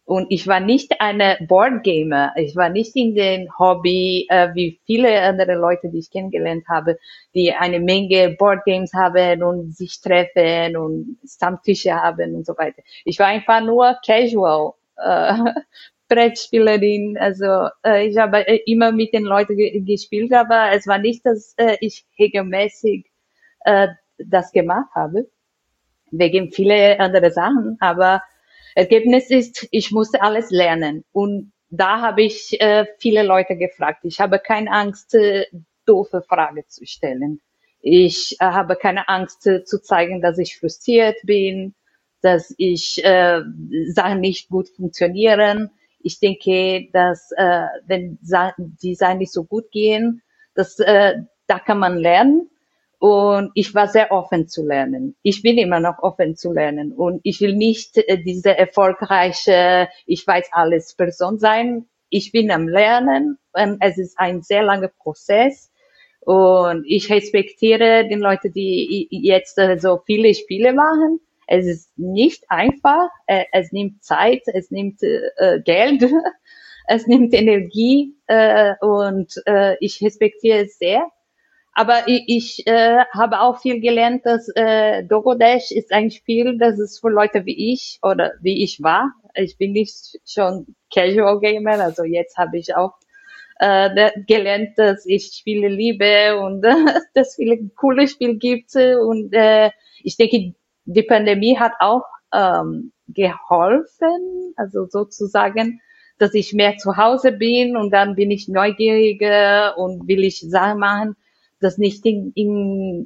Und ich war nicht eine Boardgamer. Ich war nicht in den Hobby, wie viele andere Leute, die ich kennengelernt habe, die eine Menge Boardgames haben und sich treffen und Stammtische haben und so weiter. Ich war einfach nur casual, Brettspielerin. Also ich habe immer mit den Leuten gespielt, aber es war nicht, dass ich regelmäßig das gemacht habe, wegen viele andere Sachen. Aber Ergebnis ist, ich musste alles lernen. Und da habe ich viele Leute gefragt. Ich habe keine Angst, doofe Fragen zu stellen. Ich habe keine Angst zu zeigen, dass ich frustriert bin, dass ich Sachen nicht gut funktionieren. Ich denke, dass wenn die Sachen nicht so gut gehen, dass da kann man lernen. Und ich war sehr offen zu lernen. Ich bin immer noch offen zu lernen. Und ich will nicht diese erfolgreiche, ich weiß alles Person sein. Ich bin am Lernen. Und es ist ein sehr langer Prozess. Und ich respektiere die Leute, die jetzt so viele Spiele machen. Es ist nicht einfach. Es nimmt Zeit. Es nimmt Geld. Es nimmt Energie. Und ich respektiere es sehr. Aber ich habe auch viel gelernt, dass Dogodash ist ein Spiel, das ist für Leute wie ich oder wie ich war. Ich bin nicht schon Casual Gamer, also jetzt habe ich auch gelernt, dass ich Spiele liebe und dass es viele coole Spiele gibt. Und ich denke, die Pandemie hat auch geholfen, also sozusagen, dass ich mehr zu Hause bin und dann bin ich neugieriger und will ich Sachen machen, das nicht in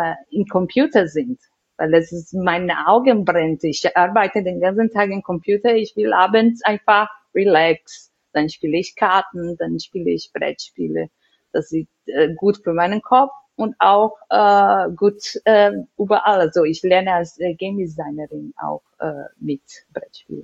Computer sind, weil das ist meine Augen brennt. Ich arbeite den ganzen Tag im Computer. Ich will abends einfach relax. Dann spiele ich Karten, dann spiele ich Brettspiele. Das ist gut für meinen Kopf und auch gut überall. Also ich lerne als Game Designerin auch mit Brettspielen.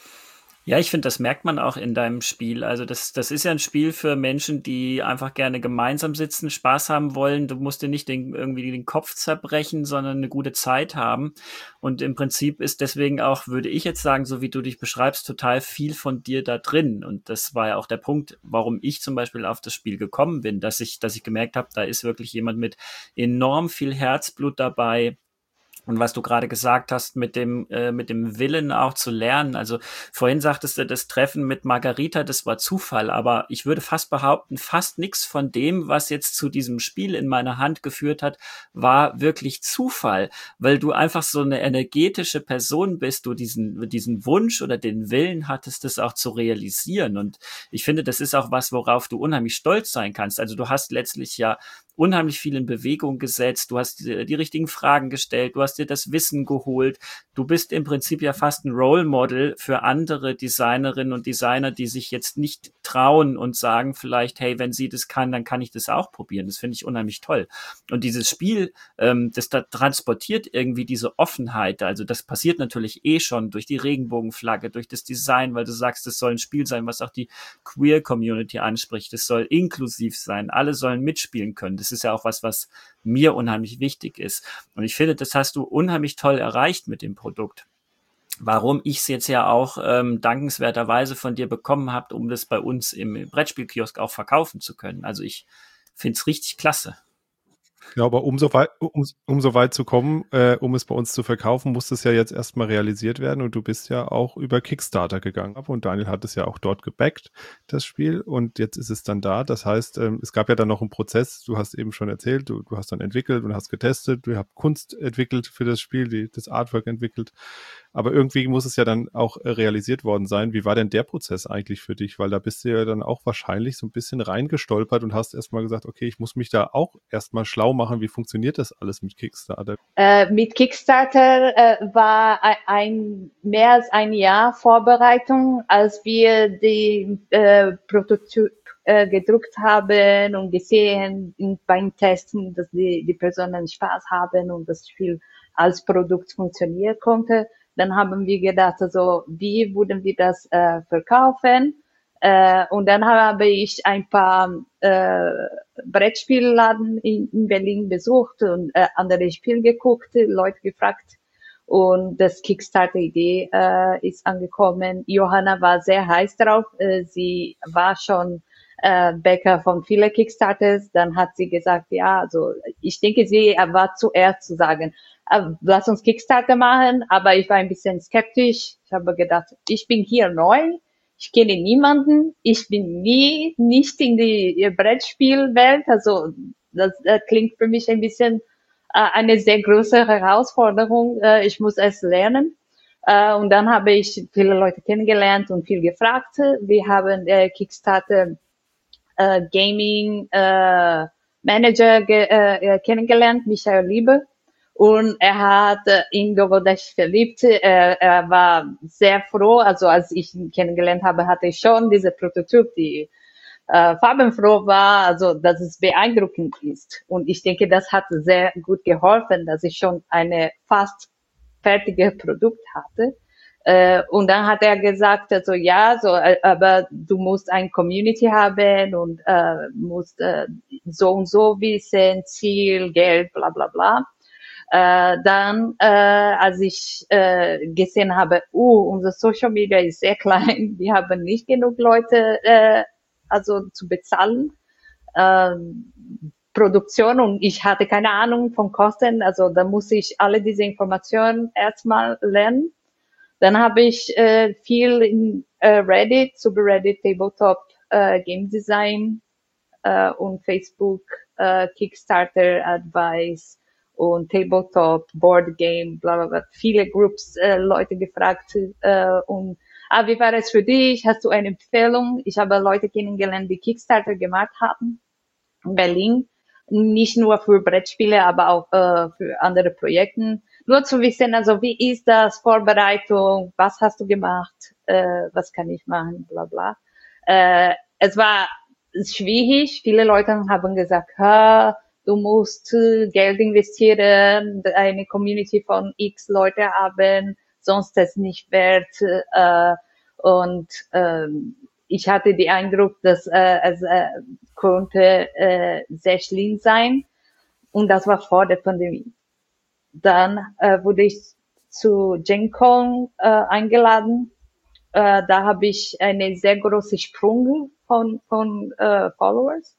Ja, ich finde, das merkt man auch in deinem Spiel. Also das ist ja ein Spiel für Menschen, die einfach gerne gemeinsam sitzen, Spaß haben wollen. Du musst dir nicht irgendwie den Kopf zerbrechen, sondern eine gute Zeit haben. Und im Prinzip ist deswegen auch, würde ich jetzt sagen, so wie du dich beschreibst, total viel von dir da drin. Und das war ja auch der Punkt, warum ich zum Beispiel auf das Spiel gekommen bin, dass ich gemerkt habe, da ist wirklich jemand mit enorm viel Herzblut dabei. Und was du gerade gesagt hast, mit dem Willen auch zu lernen. Also vorhin sagtest du, das Treffen mit Margarita, das war Zufall. Aber ich würde fast behaupten, fast nichts von dem, was jetzt zu diesem Spiel in meiner Hand geführt hat, war wirklich Zufall. Weil du einfach so eine energetische Person bist, du diesen Wunsch oder den Willen hattest, das auch zu realisieren. Und ich finde, das ist auch was, worauf du unheimlich stolz sein kannst. Also du hast letztlich ja unheimlich viel in Bewegung gesetzt, du hast die richtigen Fragen gestellt, du hast dir das Wissen geholt, du bist im Prinzip ja fast ein Role Model für andere Designerinnen und Designer, die sich jetzt nicht trauen und sagen vielleicht, hey, wenn sie das kann, dann kann ich das auch probieren. Das finde ich unheimlich toll. Und dieses Spiel, das da transportiert irgendwie diese Offenheit, also das passiert natürlich schon durch die Regenbogenflagge, durch das Design, weil du sagst, es soll ein Spiel sein, was auch die Queer-Community anspricht, es soll inklusiv sein, alle sollen mitspielen können. Das ist ja auch was mir unheimlich wichtig ist. Und ich finde, das hast du unheimlich toll erreicht mit dem Produkt. Warum ich es jetzt ja auch dankenswerterweise von dir bekommen habe, um das bei uns im Brettspielkiosk auch verkaufen zu können. Also ich finde es richtig klasse. Ja, aber um so weit zu kommen, um es bei uns zu verkaufen, muss es ja jetzt erstmal realisiert werden und du bist ja auch über Kickstarter gegangen. Und Daniel hat es ja auch dort gebackt, das Spiel, und jetzt ist es dann da. Das heißt, es gab ja dann noch einen Prozess, du hast eben schon erzählt, du hast dann entwickelt und hast getestet, du hast Kunst entwickelt für das Spiel, das Artwork entwickelt. Aber irgendwie muss es ja dann auch realisiert worden sein. Wie war denn der Prozess eigentlich für dich? Weil da bist du ja dann auch wahrscheinlich so ein bisschen reingestolpert und hast erstmal gesagt, okay, ich muss mich da auch erstmal schlau machen. Wie funktioniert das alles mit Kickstarter? Mit Kickstarter war mehr als ein Jahr Vorbereitung, als wir die Prototyp gedruckt haben und gesehen beim Testen, dass die Personen Spaß haben und das Spiel als Produkt funktionieren konnte. Dann haben wir gedacht, also wie würden wir das verkaufen? Und dann habe ich ein paar Brettspielladen in Berlin besucht und andere Spiele geguckt, Leute gefragt. und das Kickstarter-Idee ist angekommen. Johanna war sehr heiß drauf. Sie war schon Bäcker von vielen Kickstarters. Dann hat sie gesagt, ja, also ich denke, sie war zuerst zu sagen, lass uns Kickstarter machen, aber ich war ein bisschen skeptisch. Ich habe gedacht, ich bin hier neu, ich kenne niemanden, ich bin nicht in die Brettspielwelt, also das klingt für mich ein bisschen eine sehr große Herausforderung. Ich muss es lernen. Und dann habe ich viele Leute kennengelernt und viel gefragt. Wir haben Kickstarter Gaming Manager kennengelernt, Michael Liebe. Und er hat in Dogodash verliebt. Er war sehr froh. Also als ich ihn kennengelernt habe, hatte ich schon diese Prototyp, die farbenfroh war, also dass es beeindruckend ist. Und ich denke, das hat sehr gut geholfen, dass ich schon eine fast fertige Produkt hatte. Und dann hat er gesagt, also ja, so, aber du musst ein Community haben und musst so und so wissen, Ziel, Geld, bla bla bla. Dann, als ich gesehen habe, unser Social Media ist sehr klein, wir haben nicht genug Leute also zu bezahlen, Produktion, und ich hatte keine Ahnung von Kosten, also da muss ich alle diese Informationen erstmal lernen. Dann habe ich viel in Reddit, Subreddit, Tabletop, Game Design und Facebook, Kickstarter Advice und Tabletop, Board Game, bla bla bla, viele Groups, Leute gefragt und wie war es für dich? Hast du eine Empfehlung? Ich habe Leute kennengelernt, die Kickstarter gemacht haben in Berlin. Nicht nur für Brettspiele, aber auch für andere Projekte. Nur zu wissen, also wie ist das, Vorbereitung, was hast du gemacht, was kann ich machen, bla bla. Es war schwierig. Viele Leute haben gesagt, du musst Geld investieren, eine Community von X Leute haben, sonst ist es nicht wert. Und ich hatte den Eindruck, dass es konnte sehr schlimm sein. Und das war vor der Pandemie. Dann wurde ich zu Gen Con eingeladen. Da habe ich eine sehr große Sprung von Followers.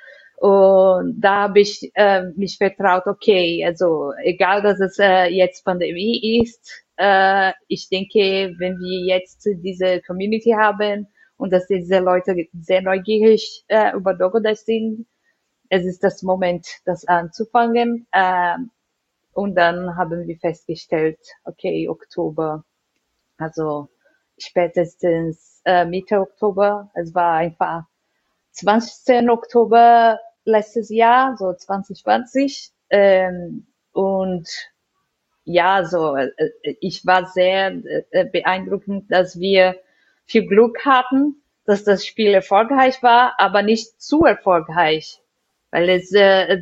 Und da habe ich mich vertraut, okay, also egal, dass es jetzt Pandemie ist, ich denke, wenn wir jetzt diese Community haben und dass diese Leute sehr neugierig über Dogodash sind, es ist das Moment, das anzufangen. Und dann haben wir festgestellt, okay, Oktober, also spätestens Mitte Oktober, es war einfach 20. Oktober letztes Jahr, so 2020. Und ja, so ich war sehr beeindruckend, dass wir viel Glück hatten, dass das Spiel erfolgreich war, aber nicht zu erfolgreich, weil es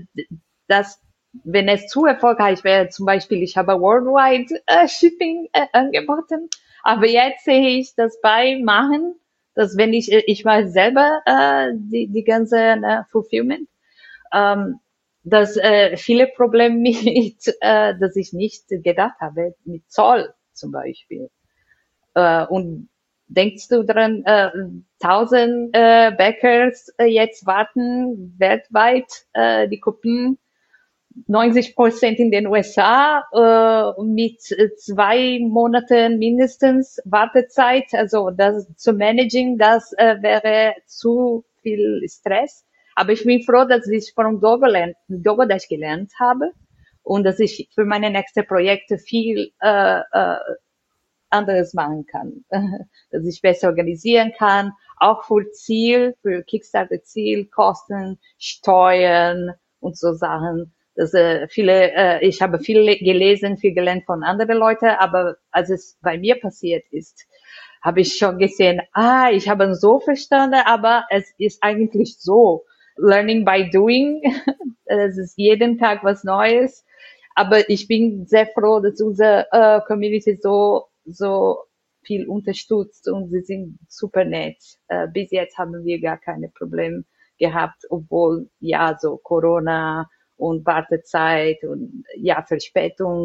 wenn es zu erfolgreich wäre, zum Beispiel, ich habe Worldwide Shipping angeboten, aber jetzt sehe ich das bei Machen, dass wenn ich mache selber die ganze Fulfillment, dass viele Probleme mit, dass ich nicht gedacht habe, mit Zoll zum Beispiel. Und denkst du dran, 1000 Bäckers jetzt warten weltweit die Kopien, 90% in den USA mit 2 Monaten mindestens Wartezeit. Also das zu managen, das wäre zu viel Stress. Aber ich bin froh, dass ich von Dogodash gelernt habe und dass ich für meine nächsten Projekte viel anderes machen kann, dass ich besser organisieren kann, auch für Ziel, für Kickstarter-Ziel, Kosten, Steuern und so Sachen. Das ich habe viel gelesen, viel gelernt von anderen Leuten, aber als es bei mir passiert ist, habe ich schon gesehen, ich habe so verstanden, aber es ist eigentlich so. Learning by doing, es ist jeden Tag was Neues. Aber ich bin sehr froh, dass unsere Community so viel unterstützt und sie sind super nett. Bis jetzt haben wir gar keine Probleme gehabt, obwohl ja so Corona und Wartezeit und ja Verspätung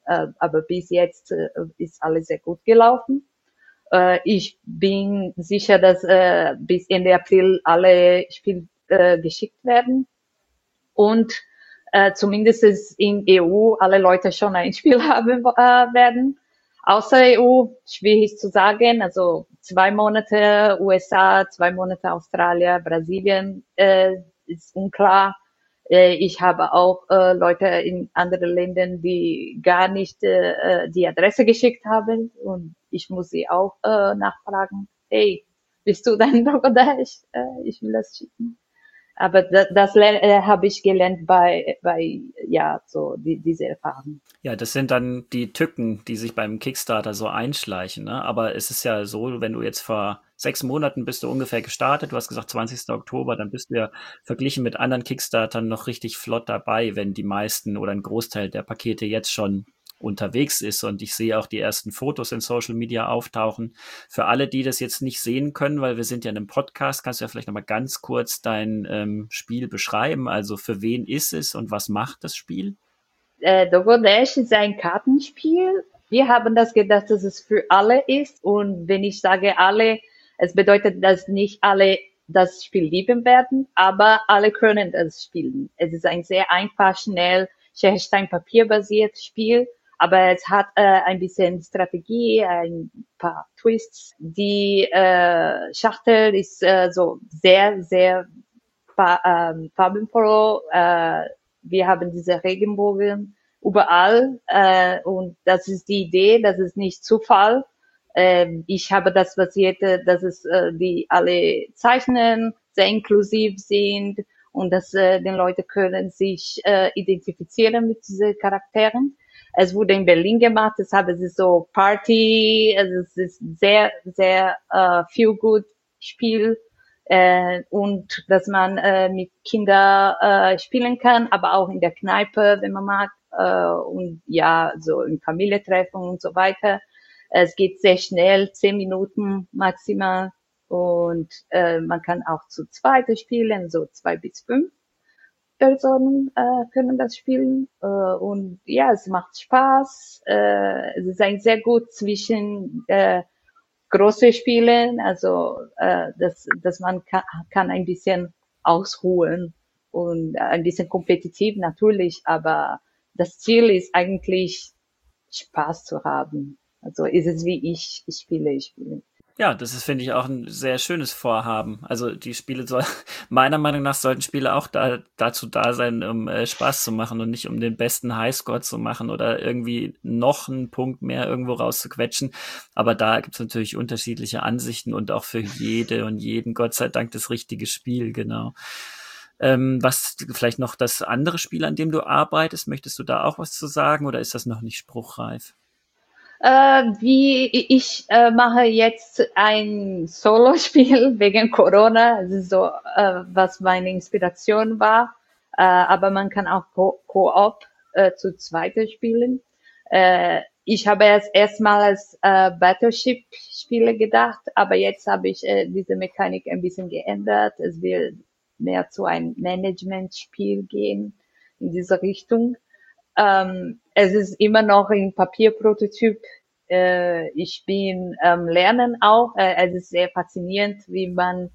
aber bis jetzt ist alles sehr gut gelaufen. Ich bin sicher, dass bis Ende April alle Spiele geschickt werden und zumindest in EU alle Leute schon ein Spiel haben werden. Außer EU, schwierig zu sagen, also 2 Monate USA, 2 Monate Australien, Brasilien ist unklar. Ich habe auch Leute in anderen Ländern, die gar nicht die Adresse geschickt haben und ich muss sie auch nachfragen, hey, bist du dein Bangladesch? Ich will das schicken. Aber das habe ich gelernt bei ja, so diese Erfahrung. Ja, das sind dann die Tücken, die sich beim Kickstarter so einschleichen. Ne? Aber es ist ja so, wenn du jetzt vor 6 Monaten bist du ungefähr gestartet, du hast gesagt 20. Oktober, dann bist du ja verglichen mit anderen Kickstartern noch richtig flott dabei, wenn die meisten oder ein Großteil der Pakete jetzt schon unterwegs ist. Und ich sehe auch die ersten Fotos in Social Media auftauchen. Für alle, die das jetzt nicht sehen können, weil wir sind ja in einem Podcast, kannst du ja vielleicht nochmal ganz kurz dein Spiel beschreiben. Also für wen ist es und was macht das Spiel? Dogo Dash ist ein Kartenspiel. Wir haben das gedacht, dass es für alle ist. Und wenn ich sage alle, es bedeutet, dass nicht alle das Spiel lieben werden, aber alle können das spielen. Es ist ein sehr einfach, schnell, Stein-Papier-basiertes Spiel, aber es hat ein bisschen Strategie, ein paar Twists. Die Schachtel ist so sehr, sehr farbenfroh. Wir haben diese Regenbogen überall und das ist die Idee, das ist nicht Zufall. Ich habe das basiert, dass es die alle zeichnen, sehr inklusiv sind und dass den Leute können sich identifizieren mit diesen Charakteren. Es wurde in Berlin gemacht, deshalb ist es so Party, es ist sehr, sehr feel good Spiel. Und dass man mit Kindern spielen kann, aber auch in der Kneipe, wenn man mag, und ja, so in Familientreffen und so weiter. Es geht sehr schnell, 10 Minuten maximal und man kann auch zu zweit spielen, so 2 bis 5 Personen können das spielen und ja, es macht Spaß. Es ist ein sehr gut zwischen große Spiele, also dass man kann ein bisschen ausruhen und ein bisschen kompetitiv natürlich, aber das Ziel ist eigentlich Spaß zu haben. Also ist es wie ich spiele. Ja, das ist, finde ich, auch ein sehr schönes Vorhaben. Also die Spiele meiner Meinung nach sollten Spiele auch dazu da sein, um Spaß zu machen und nicht um den besten Highscore zu machen oder irgendwie noch einen Punkt mehr irgendwo rauszuquetschen. Aber da gibt es natürlich unterschiedliche Ansichten und auch für jede und jeden, Gott sei Dank, das richtige Spiel, genau. Was vielleicht noch das andere Spiel, an dem du arbeitest, möchtest du da auch was zu sagen oder ist das noch nicht spruchreif? Wie ich mache jetzt ein Solo-Spiel wegen Corona. Das ist so, was meine Inspiration war. Aber man kann auch Koop zu zweit spielen. Ich habe erstmal als Battleship-Spiele gedacht, aber jetzt habe ich diese Mechanik ein bisschen geändert. Es will mehr zu einem Management-Spiel gehen in diese Richtung. Es ist immer noch ein Papierprototyp. Ich bin Lernen auch. Es ist sehr faszinierend, wie man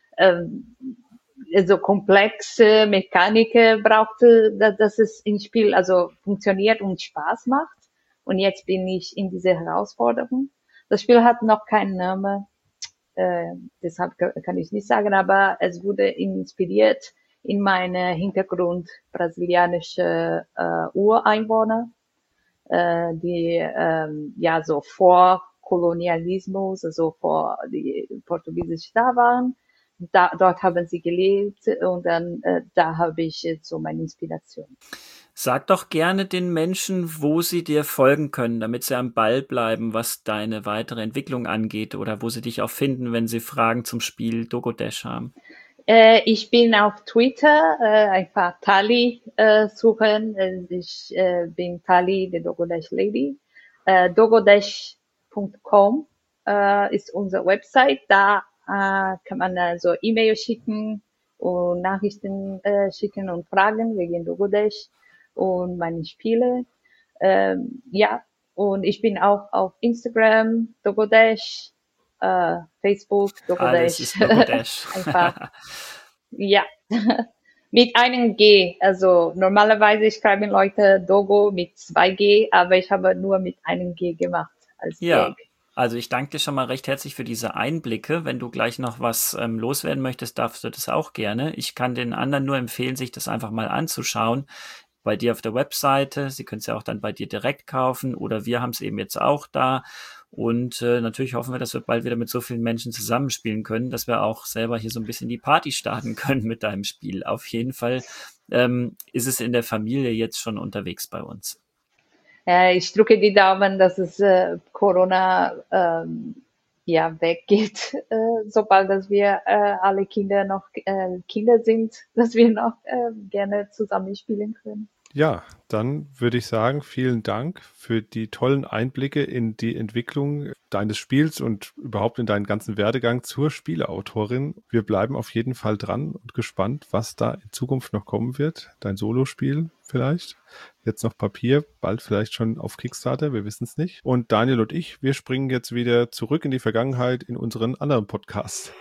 so komplexe Mechanik braucht, dass es im Spiel also funktioniert und Spaß macht. Und jetzt bin ich in dieser Herausforderung. Das Spiel hat noch keinen Namen, deshalb kann ich nicht sagen, aber es wurde inspiriert in meinem Hintergrund brasilianische Ureinwohner, die ja so vor Kolonialismus, also vor die Portugiesisch da waren. Dort haben sie gelebt und dann da habe ich so meine Inspiration. Sag doch gerne den Menschen, wo sie dir folgen können, damit sie am Ball bleiben, was deine weitere Entwicklung angeht oder wo sie dich auch finden, wenn sie Fragen zum Spiel Dogo Dash haben. Ich bin auf Twitter, einfach Tali suchen. Ich bin Tali, the Dogo Dash Lady. Dogodash.com ist unsere Website. Da kann man so E-Mail schicken und Nachrichten schicken und Fragen wegen Dogo Dash und meine Spiele. Ja, und ich bin auch auf Instagram, Dogodash, Facebook, Alles Dogodash. ist Logodash. Einfach, ja. Mit einem G. Also normalerweise schreiben Leute Dogo mit 2G, aber ich habe nur mit einem G gemacht als Ja, Gag. also ich danke dir schon mal recht herzlich für diese Einblicke. Wenn du gleich noch was loswerden möchtest, darfst du das auch gerne. Ich kann den anderen nur empfehlen, sich das einfach mal anzuschauen. Bei dir auf der Webseite. Sie können es ja auch dann bei dir direkt kaufen oder wir haben es eben jetzt auch da. Und natürlich hoffen wir, dass wir bald wieder mit so vielen Menschen zusammenspielen können, dass wir auch selber hier so ein bisschen die Party starten können mit deinem Spiel. Auf jeden Fall ist es in der Familie jetzt schon unterwegs bei uns. Ich drücke die Daumen, dass es Corona ja weggeht, sobald dass wir alle Kinder noch Kinder sind, dass wir noch gerne zusammen spielen können. Ja, dann würde ich sagen, vielen Dank für die tollen Einblicke in die Entwicklung deines Spiels und überhaupt in deinen ganzen Werdegang zur Spieleautorin. Wir bleiben auf jeden Fall dran und gespannt, was da in Zukunft noch kommen wird. Dein Solospiel vielleicht, jetzt noch Papier, bald vielleicht schon auf Kickstarter, wir wissen es nicht. Und Daniel und ich, wir springen jetzt wieder zurück in die Vergangenheit in unseren anderen Podcast.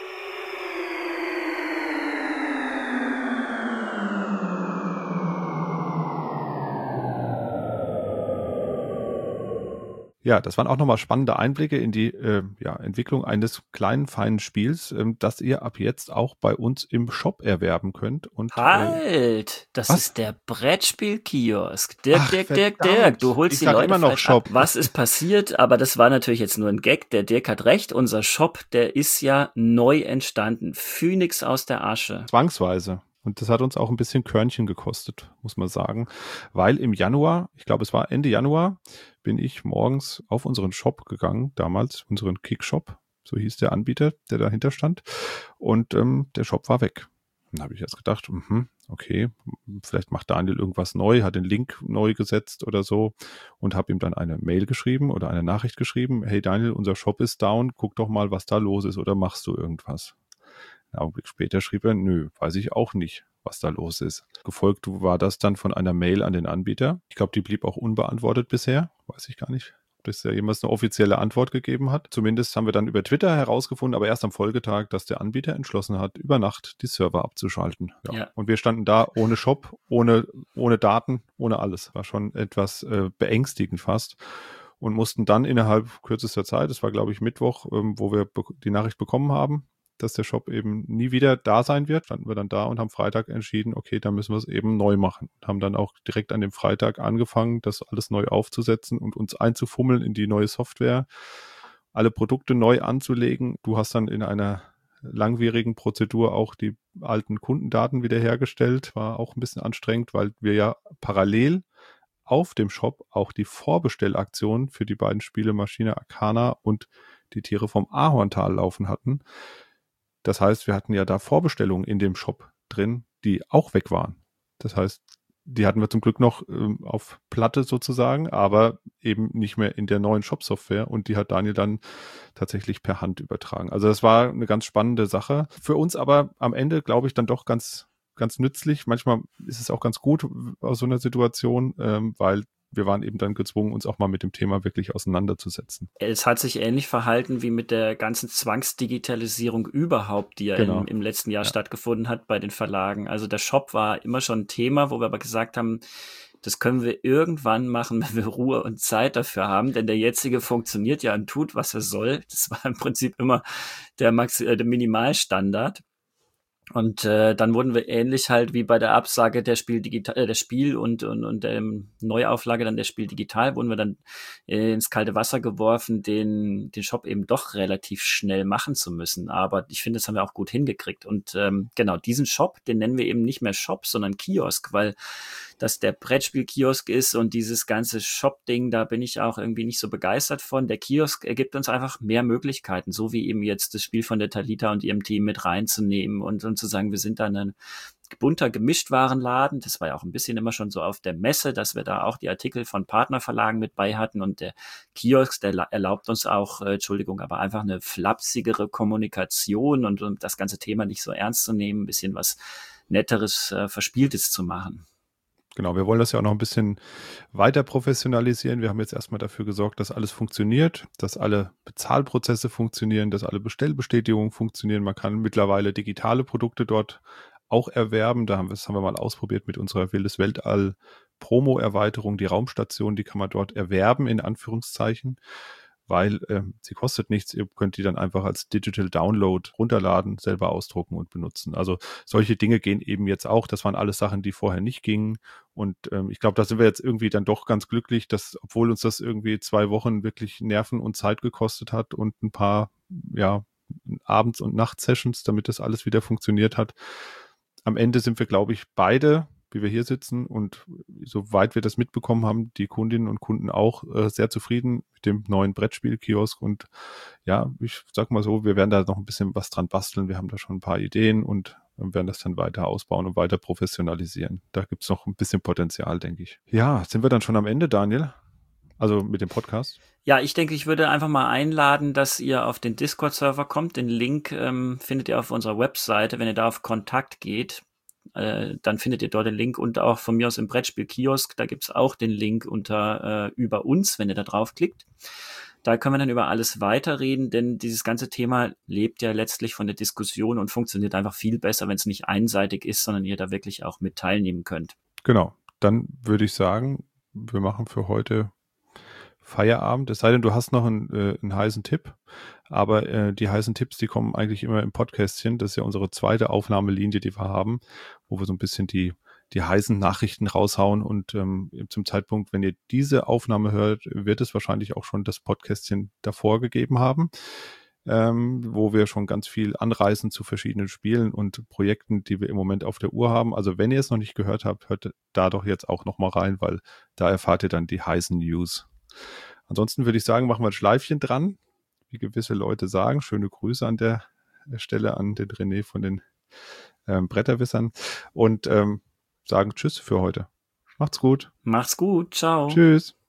Ja, das waren auch nochmal spannende Einblicke in die Entwicklung eines kleinen, feinen Spiels, das ihr ab jetzt auch bei uns im Shop erwerben könnt. Und, Halt! Das was? ist der Brettspiel-Kiosk. Ach, Dirk, du holst ich die sag Leute immer noch falsch Shop. ab. Was ist passiert? Aber das war natürlich jetzt nur ein Gag. Der Dirk hat recht. Unser Shop, der ist ja neu entstanden. Phönix aus der Asche. Zwangsweise. Und das hat uns auch ein bisschen Körnchen gekostet, muss man sagen. Weil im Januar, ich glaube es war Ende Januar, bin ich morgens auf unseren Shop gegangen, damals unseren Kickshop, so hieß der Anbieter, der dahinter stand. Und der Shop war weg. Dann habe ich jetzt gedacht, okay, vielleicht macht Daniel irgendwas neu, hat den Link neu gesetzt oder so und habe ihm dann eine Mail geschrieben oder eine Nachricht geschrieben, hey Daniel, unser Shop ist down, guck doch mal, was da los ist oder machst du irgendwas? Einen Augenblick später schrieb er, nö, weiß ich auch nicht, was da los ist. Gefolgt war das dann von einer Mail an den Anbieter. Ich glaube, die blieb auch unbeantwortet bisher. Weiß ich gar nicht, ob das ja jemals eine offizielle Antwort gegeben hat. Zumindest haben wir dann über Twitter herausgefunden, aber erst am Folgetag, dass der Anbieter entschlossen hat, über Nacht die Server abzuschalten. Ja. Und wir standen da ohne Shop, ohne Daten, ohne alles. War schon etwas beängstigend fast. Und mussten dann innerhalb kürzester Zeit, das war glaube ich Mittwoch, wo wir die Nachricht bekommen haben, dass der Shop eben nie wieder da sein wird, standen wir dann da und haben Freitag entschieden, okay, dann müssen wir es eben neu machen. Und haben dann auch direkt an dem Freitag angefangen, das alles neu aufzusetzen und uns einzufummeln in die neue Software, alle Produkte neu anzulegen. Du hast dann in einer langwierigen Prozedur auch die alten Kundendaten wiederhergestellt. War auch ein bisschen anstrengend, weil wir ja parallel auf dem Shop auch die Vorbestellaktion für die beiden Spiele Maschine Arcana und die Tiere vom Ahorntal laufen hatten. Das heißt, wir hatten ja da Vorbestellungen in dem Shop drin, die auch weg waren. Das heißt, die hatten wir zum Glück noch auf Platte sozusagen, aber eben nicht mehr in der neuen Shop-Software und die hat Daniel dann tatsächlich per Hand übertragen. Also das war eine ganz spannende Sache. Für uns aber am Ende, glaube ich, dann doch ganz nützlich. Manchmal ist es auch ganz gut aus so einer Situation, weil wir waren eben dann gezwungen, uns auch mal mit dem Thema wirklich auseinanderzusetzen. Es hat sich ähnlich verhalten wie mit der ganzen Zwangsdigitalisierung überhaupt, die ja im letzten Jahr stattgefunden hat bei den Verlagen. Also der Shop war immer schon ein Thema, wo wir aber gesagt haben, das können wir irgendwann machen, wenn wir Ruhe und Zeit dafür haben, denn der jetzige funktioniert ja und tut, was er soll. Das war im Prinzip immer der Minimalstandard. Und dann wurden wir ähnlich halt wie bei der Absage der Spiel und der Neuauflage dann der Spiel digital, wurden wir dann ins kalte Wasser geworfen, den Shop eben doch relativ schnell machen zu müssen. Aber ich finde, das haben wir auch gut hingekriegt. Und genau, diesen Shop, den nennen wir eben nicht mehr Shop, sondern Kiosk, weil das der Brettspiel-Kiosk ist und dieses ganze Shop-Ding, da bin ich auch irgendwie nicht so begeistert von. Der Kiosk ergibt uns einfach mehr Möglichkeiten, so wie eben jetzt das Spiel von der Talita und ihrem Team mit reinzunehmen und zu sagen, wir sind da ein bunter Gemischtwarenladen. Das war ja auch ein bisschen immer schon so auf der Messe, dass wir da auch die Artikel von Partnerverlagen mit bei hatten und der Kiosk, der erlaubt uns auch, aber einfach eine flapsigere Kommunikation und das ganze Thema nicht so ernst zu nehmen, ein bisschen was Netteres, Verspieltes zu machen. Genau, wir wollen das ja auch noch ein bisschen weiter professionalisieren. Wir haben jetzt erstmal dafür gesorgt, dass alles funktioniert, dass alle Bezahlprozesse funktionieren, dass alle Bestellbestätigungen funktionieren. Man kann mittlerweile digitale Produkte dort auch erwerben. Das haben wir mal ausprobiert mit unserer Wildes Weltall Promo-Erweiterung. Die Raumstation, die kann man dort erwerben, in Anführungszeichen, weil sie kostet nichts. Ihr könnt die dann einfach als Digital Download runterladen, selber ausdrucken und benutzen. Also solche Dinge gehen eben jetzt auch. Das waren alles Sachen, die vorher nicht gingen. Und ich glaube, da sind wir jetzt irgendwie dann doch ganz glücklich, dass, obwohl uns das irgendwie 2 Wochen wirklich Nerven und Zeit gekostet hat und ein paar, ja, Abends- und Nachtsessions, damit das alles wieder funktioniert hat. Am Ende sind wir, glaube ich, beide, wie wir hier sitzen und soweit wir das mitbekommen haben, die Kundinnen und Kunden auch sehr zufrieden mit dem neuen Brettspiel-Kiosk. Und ja, ich sag mal so, wir werden da noch ein bisschen was dran basteln. Wir haben da schon ein paar Ideen und werden das dann weiter ausbauen und weiter professionalisieren. Da gibt's noch ein bisschen Potenzial, denke ich. Ja, sind wir dann schon am Ende, Daniel? Also mit dem Podcast? Ja, ich denke, ich würde einfach mal einladen, dass ihr auf den Discord-Server kommt. Den Link findet ihr auf unserer Webseite. Wenn ihr da auf Kontakt geht, dann findet ihr dort den Link und auch von mir aus im Brettspiel-Kiosk. Da gibt's auch den Link unter über uns, wenn ihr da draufklickt. Da können wir dann über alles weiterreden, denn dieses ganze Thema lebt ja letztlich von der Diskussion und funktioniert einfach viel besser, wenn es nicht einseitig ist, sondern ihr da wirklich auch mit teilnehmen könnt. Genau. Dann würde ich sagen, wir machen für heute Feierabend. Es sei denn, du hast noch einen heißen Tipp. Aber die heißen Tipps, die kommen eigentlich immer im Podcastchen. Das ist ja unsere zweite Aufnahmelinie, die wir haben, wo wir so ein bisschen die heißen Nachrichten raushauen. Und zum Zeitpunkt, wenn ihr diese Aufnahme hört, wird es wahrscheinlich auch schon das Podcastchen davor gegeben haben, wo wir schon ganz viel anreißen zu verschiedenen Spielen und Projekten, die wir im Moment auf der Uhr haben. Also wenn ihr es noch nicht gehört habt, hört da doch jetzt auch noch mal rein, weil da erfahrt ihr dann die heißen News. Ansonsten würde ich sagen, machen wir ein Schleifchen dran, wie gewisse Leute sagen. Schöne Grüße an der Stelle an den René von den Bretterwissern und sagen Tschüss für heute. Macht's gut. Macht's gut. Ciao. Tschüss.